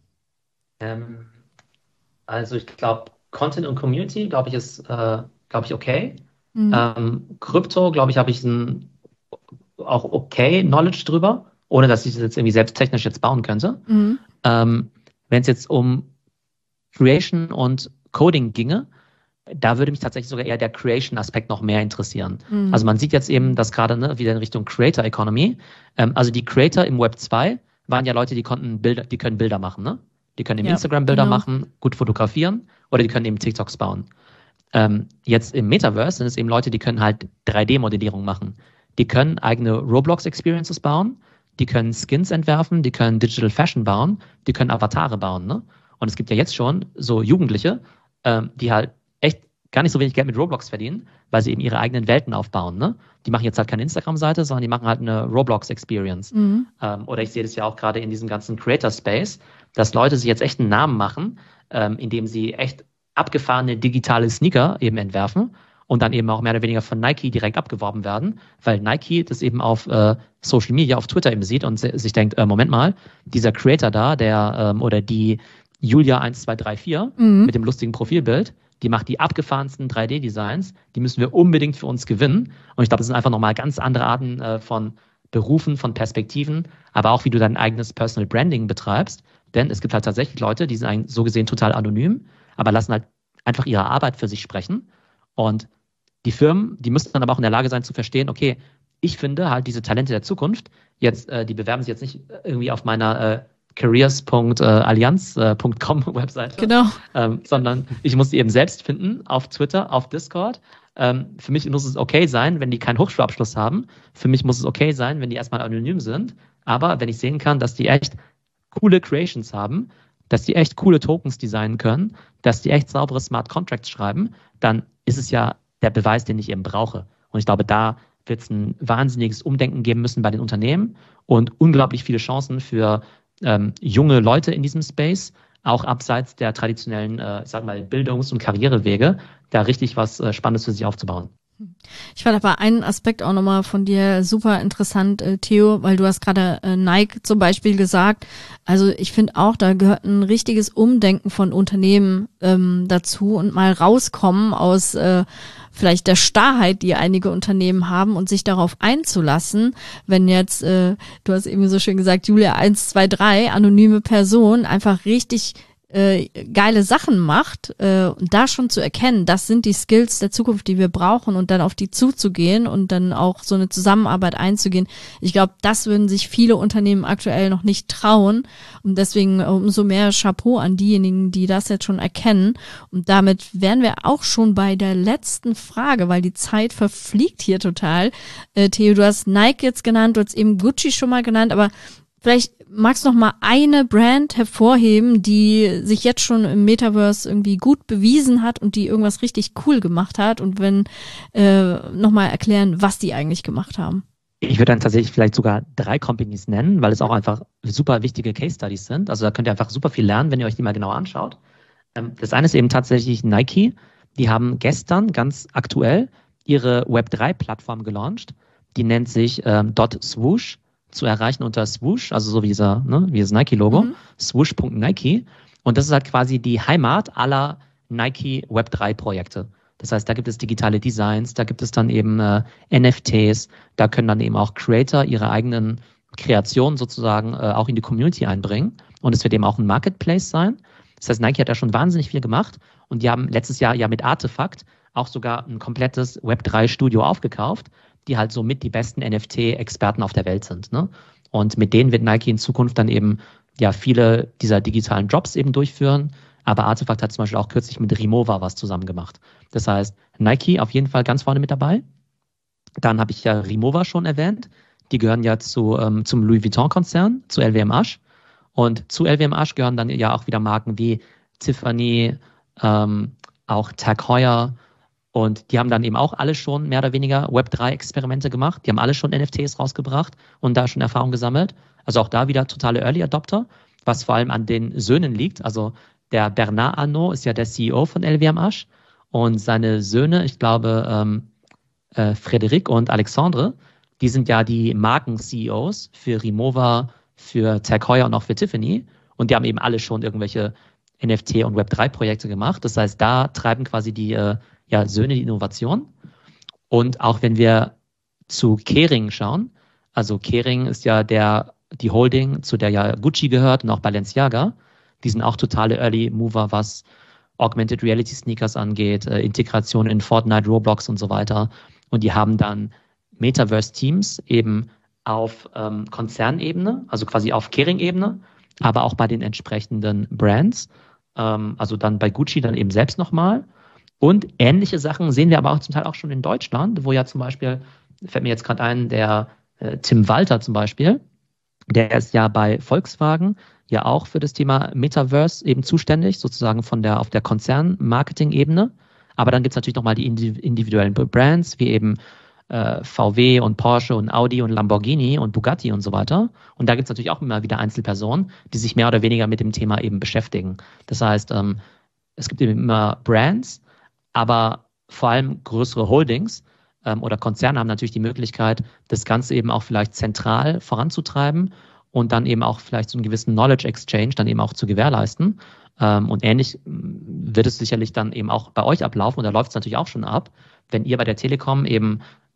Also ich glaube, Content und Community, glaube ich, ist okay. Krypto, glaube ich, habe ich auch okay Knowledge drüber, ohne dass ich das jetzt irgendwie selbst technisch jetzt bauen könnte. Wenn es jetzt um Creation und Coding ginge, da würde mich tatsächlich sogar eher der Creation-Aspekt noch mehr interessieren. Also man sieht jetzt eben, dass gerade wieder in Richtung Creator Economy, also die Creator im Web 2 waren ja Leute, die können Bilder machen, ne? Die können im Instagram Bilder machen, gut fotografieren oder die können eben TikToks bauen. Jetzt im Metaverse sind es eben Leute, die können halt 3D-Modellierung machen. Die können eigene Roblox-Experiences bauen, die können Skins entwerfen, die können Digital Fashion bauen, die können Avatare bauen, ne? Und es gibt ja jetzt schon so Jugendliche, die halt echt gar nicht so wenig Geld mit Roblox verdienen, weil sie eben ihre eigenen Welten aufbauen, ne? Die machen jetzt halt keine Instagram-Seite, sondern die machen halt eine Roblox-Experience. Oder ich sehe das ja auch gerade in diesem ganzen Creator-Space, dass Leute sich jetzt echt einen Namen machen, indem sie echt abgefahrene digitale Sneaker eben entwerfen und dann eben auch mehr oder weniger von Nike direkt abgeworben werden, weil Nike das eben auf Social Media, auf Twitter eben sieht und sich denkt, Moment mal, dieser Creator da, der oder die Julia1234 mit dem lustigen Profilbild, die macht die abgefahrensten 3D-Designs, die müssen wir unbedingt für uns gewinnen. Und ich glaube, das sind einfach nochmal ganz andere Arten von Berufen, von Perspektiven, aber auch wie du dein eigenes Personal Branding betreibst. Denn es gibt halt tatsächlich Leute, die sind so gesehen total anonym, aber lassen halt einfach ihre Arbeit für sich sprechen. Und die Firmen, die müssen dann aber auch in der Lage sein zu verstehen, okay, ich finde halt diese Talente der Zukunft, jetzt, die bewerben sich jetzt nicht irgendwie auf meiner careers.allianz.com Webseite, Genau. Sondern ich muss die eben selbst finden auf Twitter, auf Discord. Für mich muss es okay sein, wenn die keinen Hochschulabschluss haben. Für mich muss es okay sein, wenn die erstmal anonym sind. Aber wenn ich sehen kann, dass die echt coole Creations haben, dass die echt coole Tokens designen können, dass die echt saubere Smart Contracts schreiben, dann ist es ja der Beweis, den ich eben brauche. Und ich glaube, da wird es ein wahnsinniges Umdenken geben müssen bei den Unternehmen und unglaublich viele Chancen für junge Leute in diesem Space, auch abseits der traditionellen, Bildungs- und Karrierewege, da richtig was Spannendes für sich aufzubauen. Ich fand aber einen Aspekt auch nochmal von dir super interessant, Theo, weil du hast gerade Nike zum Beispiel gesagt. Also ich finde auch, da gehört ein richtiges Umdenken von Unternehmen dazu und mal rauskommen aus vielleicht der Starrheit, die einige Unternehmen haben und sich darauf einzulassen, wenn jetzt, du hast eben so schön gesagt, Julia123, anonyme Person, einfach richtig geile Sachen macht, und da schon zu erkennen, das sind die Skills der Zukunft, die wir brauchen und dann auf die zuzugehen und dann auch so eine Zusammenarbeit einzugehen. Ich glaube, das würden sich viele Unternehmen aktuell noch nicht trauen und deswegen umso mehr Chapeau an diejenigen, die das jetzt schon erkennen. Und damit wären wir auch schon bei der letzten Frage, weil die Zeit verfliegt hier total. Theo, du hast Nike jetzt genannt, du hast eben Gucci schon mal genannt, aber vielleicht magst du noch mal eine Brand hervorheben, die sich jetzt schon im Metaverse irgendwie gut bewiesen hat und die irgendwas richtig cool gemacht hat und wenn noch mal erklären, was die eigentlich gemacht haben. Ich würde dann tatsächlich vielleicht sogar 3 Companies nennen, weil es auch einfach super wichtige Case Studies sind. Also da könnt ihr einfach super viel lernen, wenn ihr euch die mal genauer anschaut. Das eine ist eben tatsächlich Nike. Die haben gestern ganz aktuell ihre Web3-Plattform gelauncht. Die nennt sich .swoosh. Zu erreichen unter Swoosh, also so wie wie das Nike-Logo, swoosh.nike. Und das ist halt quasi die Heimat aller Nike Web3-Projekte. Das heißt, da gibt es digitale Designs, da gibt es dann eben NFTs, da können dann eben auch Creator ihre eigenen Kreationen sozusagen auch in die Community einbringen. Und es wird eben auch ein Marketplace sein. Das heißt, Nike hat da schon wahnsinnig viel gemacht und die haben letztes Jahr ja mit Artefakt auch sogar ein komplettes Web3-Studio aufgekauft, die halt so mit die besten NFT-Experten auf der Welt sind, ne? Und mit denen wird Nike in Zukunft dann eben ja viele dieser digitalen Jobs eben durchführen. Aber Artefakt hat zum Beispiel auch kürzlich mit Rimowa was zusammen gemacht. Das heißt, Nike auf jeden Fall ganz vorne mit dabei. Dann habe ich ja Rimowa schon erwähnt. Die gehören ja zum Louis Vuitton-Konzern, zu LVMH. Und zu LVMH gehören dann ja auch wieder Marken wie Tiffany, auch Tag Heuer. Und die haben dann eben auch alle schon mehr oder weniger Web3-Experimente gemacht. Die haben alle schon NFTs rausgebracht und da schon Erfahrung gesammelt. Also auch da wieder totale Early Adopter, was vor allem an den Söhnen liegt. Also der Bernard Arnault ist ja der CEO von LVMH und seine Söhne, ich glaube Frédéric und Alexandre, die sind ja die Marken-CEOs für Rimowa, für Tag Heuer und auch für Tiffany. Und die haben eben alle schon irgendwelche NFT- und Web3-Projekte gemacht. Das heißt, da treiben quasi die Söhne die Innovation. Und auch wenn wir zu Kering schauen, also Kering ist ja die Holding, zu der ja Gucci gehört und auch Balenciaga, die sind auch totale Early Mover, was Augmented Reality Sneakers angeht, Integration in Fortnite, Roblox und so weiter. Und die haben dann Metaverse-Teams eben auf Konzernebene, also quasi auf Kering-Ebene, aber auch bei den entsprechenden Brands, also dann bei Gucci dann eben selbst nochmal. Und ähnliche Sachen sehen wir aber auch zum Teil auch schon in Deutschland, wo ja zum Beispiel, fällt mir jetzt gerade ein, der Tim Walter zum Beispiel, der ist ja bei Volkswagen ja auch für das Thema Metaverse eben zuständig, sozusagen auf der Konzern-Marketing-Ebene. Aber dann gibt es natürlich nochmal die individuellen Brands, wie eben VW und Porsche und Audi und Lamborghini und Bugatti und so weiter. Und da gibt es natürlich auch immer wieder Einzelpersonen, die sich mehr oder weniger mit dem Thema eben beschäftigen. Das heißt, es gibt eben immer Brands, aber vor allem größere Holdings oder Konzerne haben natürlich die Möglichkeit, das Ganze eben auch vielleicht zentral voranzutreiben und dann eben auch vielleicht so einen gewissen Knowledge Exchange dann eben auch zu gewährleisten. Und ähnlich wird es sicherlich dann eben auch bei euch ablaufen, und da läuft es natürlich auch schon ab, wenn ihr bei der Telekom eben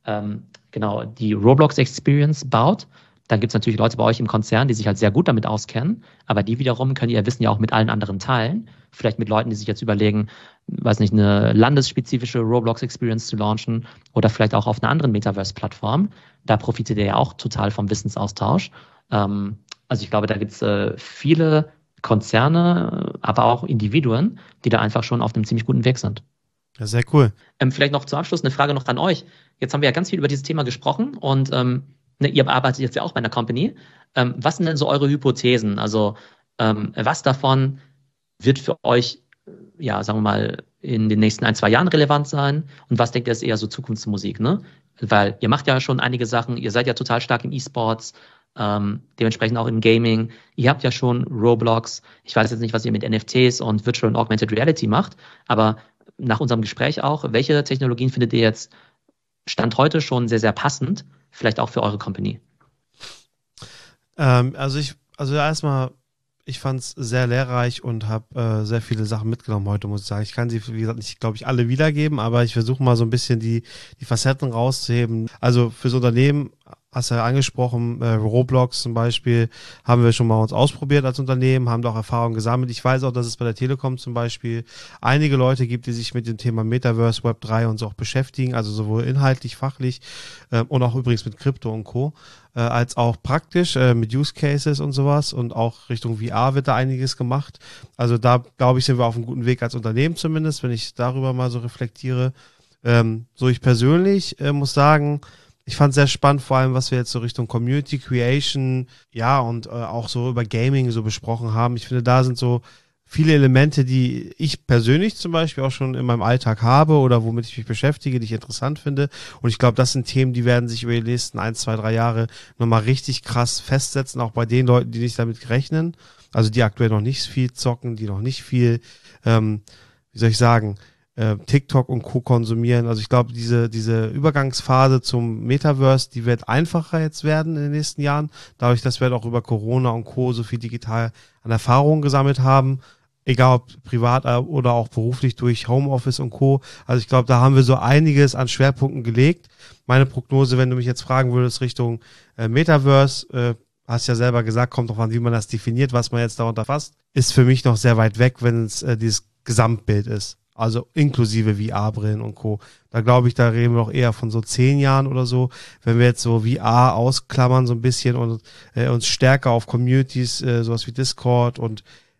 die Roblox Experience baut, dann gibt es natürlich Leute bei euch im Konzern, die sich halt sehr gut damit auskennen, aber die wiederum können ihr Wissen ja auch mit allen anderen teilen. Vielleicht mit Leuten, die sich jetzt überlegen, weiß nicht, eine landesspezifische Roblox Experience zu launchen oder vielleicht auch auf einer anderen Metaverse-Plattform. Da profitiert ihr ja auch total vom Wissensaustausch. Also ich glaube, da gibt es viele Konzerne, aber auch Individuen, die da einfach schon auf einem ziemlich guten Weg sind. Ja, sehr cool. Vielleicht noch zum Abschluss eine Frage noch an euch. Jetzt haben wir ja ganz viel über dieses Thema gesprochen und ihr arbeitet jetzt ja auch bei einer Company. Was sind denn so eure Hypothesen? Also was davon wird für euch, ja, sagen wir mal, in den nächsten 1-2 Jahren relevant sein? Und was denkt ihr, ist eher so Zukunftsmusik, ne? Weil ihr macht ja schon einige Sachen, ihr seid ja total stark im E-Sports, dementsprechend auch im Gaming. Ihr habt ja schon Roblox. Ich weiß jetzt nicht, was ihr mit NFTs und Virtual und Augmented Reality macht, aber nach unserem Gespräch auch, welche Technologien findet ihr jetzt Stand heute schon sehr, sehr passend, vielleicht auch für eure Company? Also erstmal, ich fand es sehr lehrreich und habe sehr viele Sachen mitgenommen heute, muss ich sagen. Ich kann sie, wie gesagt, nicht, glaube ich, alle wiedergeben, aber ich versuche mal so ein bisschen die Facetten rauszuheben. Also fürs Unternehmen, hast du ja angesprochen, Roblox zum Beispiel, haben wir schon mal uns ausprobiert als Unternehmen, haben da auch Erfahrungen gesammelt. Ich weiß auch, dass es bei der Telekom zum Beispiel einige Leute gibt, die sich mit dem Thema Metaverse, Web3 und so auch beschäftigen, also sowohl inhaltlich, fachlich und auch übrigens mit Krypto und Co., als auch praktisch mit Use Cases und sowas, und auch Richtung VR wird da einiges gemacht. Also da, glaube ich, sind wir auf einem guten Weg als Unternehmen zumindest, wenn ich darüber mal so reflektiere. So ich persönlich muss sagen, ich fand es sehr spannend, vor allem, was wir jetzt so Richtung Community Creation, ja, und auch so über Gaming so besprochen haben. Ich finde, da sind so viele Elemente, die ich persönlich zum Beispiel auch schon in meinem Alltag habe oder womit ich mich beschäftige, die ich interessant finde. Und ich glaube, das sind Themen, die werden sich über die nächsten 1, 2, 3 Jahre nochmal richtig krass festsetzen, auch bei den Leuten, die nicht damit rechnen. Also die aktuell noch nicht viel zocken, die noch nicht viel, TikTok und Co. konsumieren. Also ich glaube, diese Übergangsphase zum Metaverse, die wird einfacher jetzt werden in den nächsten Jahren, dadurch, dass wir auch über Corona und Co. so viel digital an Erfahrungen gesammelt haben, egal ob privat oder auch beruflich durch Homeoffice und Co. Also ich glaube, da haben wir so einiges an Schwerpunkten gelegt. Meine Prognose, wenn du mich jetzt fragen würdest Richtung Metaverse, hast ja selber gesagt, kommt drauf an, wie man das definiert, was man jetzt darunter fasst, ist für mich noch sehr weit weg, wenn es dieses Gesamtbild ist. Also inklusive VR-Brillen und Co. Da glaube ich, da reden wir noch eher von so 10 Jahren oder so. Wenn wir jetzt so VR ausklammern so ein bisschen und uns stärker auf Communities, sowas wie Discord und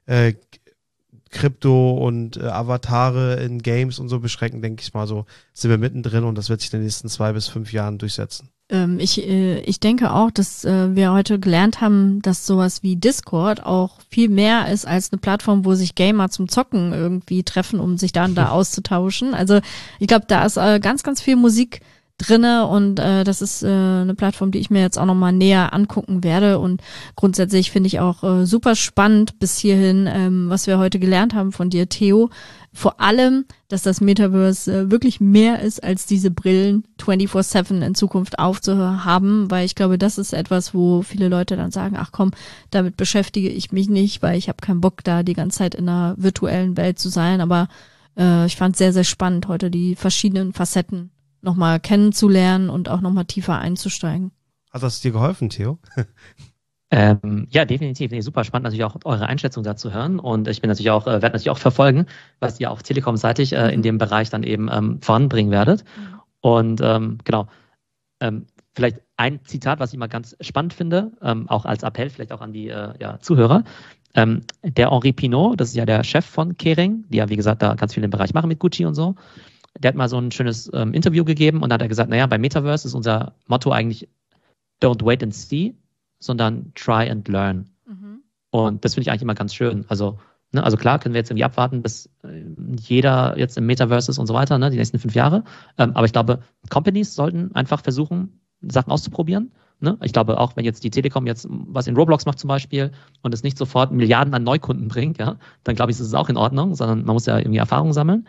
Krypto und Avatare in Games und so beschränken, denke ich mal, so sind wir mittendrin, und das wird sich in den nächsten 2 bis 5 Jahren durchsetzen. Ich denke auch, dass wir heute gelernt haben, dass sowas wie Discord auch viel mehr ist als eine Plattform, wo sich Gamer zum Zocken irgendwie treffen, um sich dann da auszutauschen. Also ich glaube, da ist ganz, ganz viel Musik drinne, und das ist eine Plattform, die ich mir jetzt auch nochmal näher angucken werde, und grundsätzlich finde ich auch super spannend bis hierhin, was wir heute gelernt haben von dir, Theo. Vor allem, dass das Metaverse wirklich mehr ist, als diese Brillen 24/7 in Zukunft aufzuhaben, weil ich glaube, das ist etwas, wo viele Leute dann sagen, ach komm, damit beschäftige ich mich nicht, weil ich habe keinen Bock, da die ganze Zeit in einer virtuellen Welt zu sein. Aber ich fand es sehr, sehr spannend, heute die verschiedenen Facetten nochmal kennenzulernen und auch nochmal tiefer einzusteigen. Hat das dir geholfen, Theo? Ja, definitiv. Nee, super spannend, natürlich auch eure Einschätzung dazu hören. Und ich bin natürlich auch, werde natürlich auch verfolgen, was ihr auch telekom-seitig in dem Bereich dann eben voranbringen werdet. Und genau, vielleicht ein Zitat, was ich mal ganz spannend finde, auch als Appell, vielleicht auch an die Zuhörer. Der Henri Pinault, das ist ja der Chef von Kering, die ja, wie gesagt, da ganz viel im Bereich machen mit Gucci und so. Der hat mal so ein schönes Interview gegeben und da hat er gesagt, naja, bei Metaverse ist unser Motto eigentlich don't wait and see, sondern try and learn. Und das finde ich eigentlich immer ganz schön. Also klar können wir jetzt irgendwie abwarten, bis jeder jetzt im Metaverse ist und so weiter, ne, die nächsten 5 Jahre. Aber ich glaube, Companies sollten einfach versuchen, Sachen auszuprobieren. Ne? Ich glaube auch, wenn jetzt die Telekom jetzt was in Roblox macht zum Beispiel und es nicht sofort Milliarden an Neukunden bringt, ja, dann glaube ich, ist es auch in Ordnung, sondern man muss ja irgendwie Erfahrung sammeln.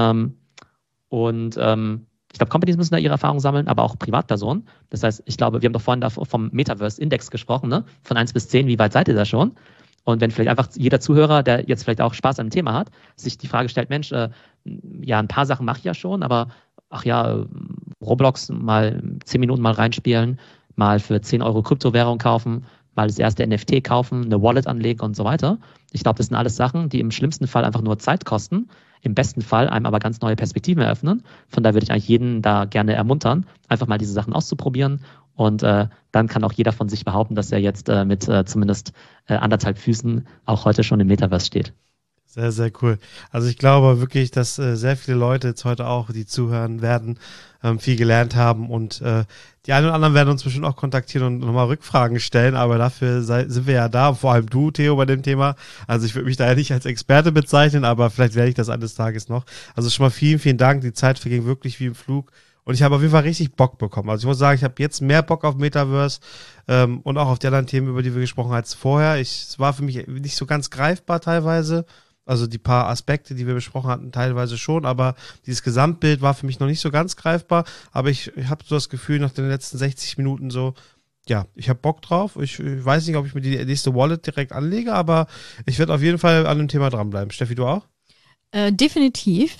Ich glaube, Companies müssen da ihre Erfahrungen sammeln, aber auch Privatpersonen. Das heißt, ich glaube, wir haben doch vorhin vom Metaverse-Index gesprochen, ne? Von 1 bis 10, wie weit seid ihr da schon? Und wenn vielleicht einfach jeder Zuhörer, der jetzt vielleicht auch Spaß an dem Thema hat, sich die Frage stellt, Mensch, ja, ein paar Sachen mache ich ja schon, aber ach ja, Roblox mal 10 Minuten mal reinspielen, mal für 10 Euro Kryptowährung kaufen, mal das erste NFT kaufen, eine Wallet anlegen und so weiter. Ich glaube, das sind alles Sachen, die im schlimmsten Fall einfach nur Zeit kosten, im besten Fall einem aber ganz neue Perspektiven eröffnen. Von daher würde ich eigentlich jeden da gerne ermuntern, einfach mal diese Sachen auszuprobieren. Und dann kann auch jeder von sich behaupten, dass er jetzt mit zumindest 1,5 Füßen auch heute schon im Metaverse steht. Sehr, sehr cool. Also ich glaube wirklich, dass sehr viele Leute jetzt heute auch, die zuhören werden, viel gelernt haben und die einen oder anderen werden uns bestimmt auch kontaktieren und nochmal Rückfragen stellen, aber dafür sind wir ja da, vor allem du, Theo, bei dem Thema. Also ich würde mich da ja nicht als Experte bezeichnen, aber vielleicht werde ich das eines Tages noch. Also schon mal vielen, vielen Dank. Die Zeit verging wirklich wie im Flug. Und ich habe auf jeden Fall richtig Bock bekommen. Also ich muss sagen, ich habe jetzt mehr Bock auf Metaverse und auch auf die anderen Themen, über die wir gesprochen haben, als vorher. Es war für mich nicht so ganz greifbar teilweise. Also die paar Aspekte, die wir besprochen hatten, teilweise schon, aber dieses Gesamtbild war für mich noch nicht so ganz greifbar. Aber ich habe so das Gefühl, nach den letzten 60 Minuten so, ja, ich habe Bock drauf. Ich weiß nicht, ob ich mir die nächste Wallet direkt anlege, aber ich werde auf jeden Fall an dem Thema dranbleiben. Steffi, du auch? Definitiv.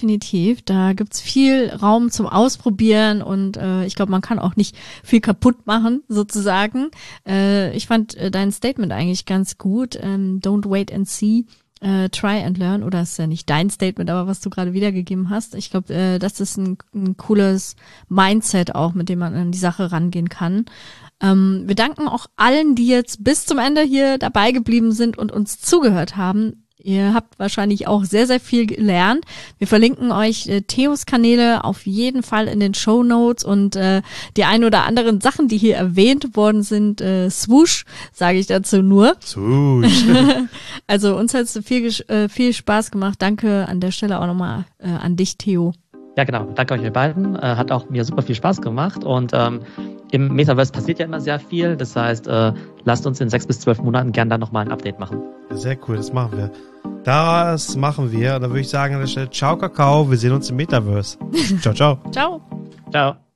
Da gibt's viel Raum zum Ausprobieren und ich glaube, man kann auch nicht viel kaputt machen, sozusagen. Ich fand dein Statement eigentlich ganz gut. Don't wait and see. Try and learn, oder ist ja nicht dein Statement, aber was du gerade wiedergegeben hast. Ich glaube, das ist ein cooles Mindset auch, mit dem man an die Sache rangehen kann. Wir danken auch allen, die jetzt bis zum Ende hier dabei geblieben sind und uns zugehört haben. Ihr habt wahrscheinlich auch sehr, sehr viel gelernt. Wir verlinken euch Theos Kanäle auf jeden Fall in den Shownotes und die ein oder anderen Sachen, die hier erwähnt worden sind, swoosh, sage ich dazu nur. Swoosh. Also uns hat es viel Spaß gemacht. Danke an der Stelle auch nochmal an dich, Theo. Ja, genau. Danke euch beiden. Hat auch mir super viel Spaß gemacht und im Metaverse passiert ja immer sehr viel. Das heißt, lasst uns in 6 bis 12 Monaten gerne dann nochmal ein Update machen. Sehr cool, das machen wir. Das machen wir. Und dann würde ich sagen an der Stelle, ciao Kakao, wir sehen uns im Metaverse. Ciao, ciao. Ciao. Ciao.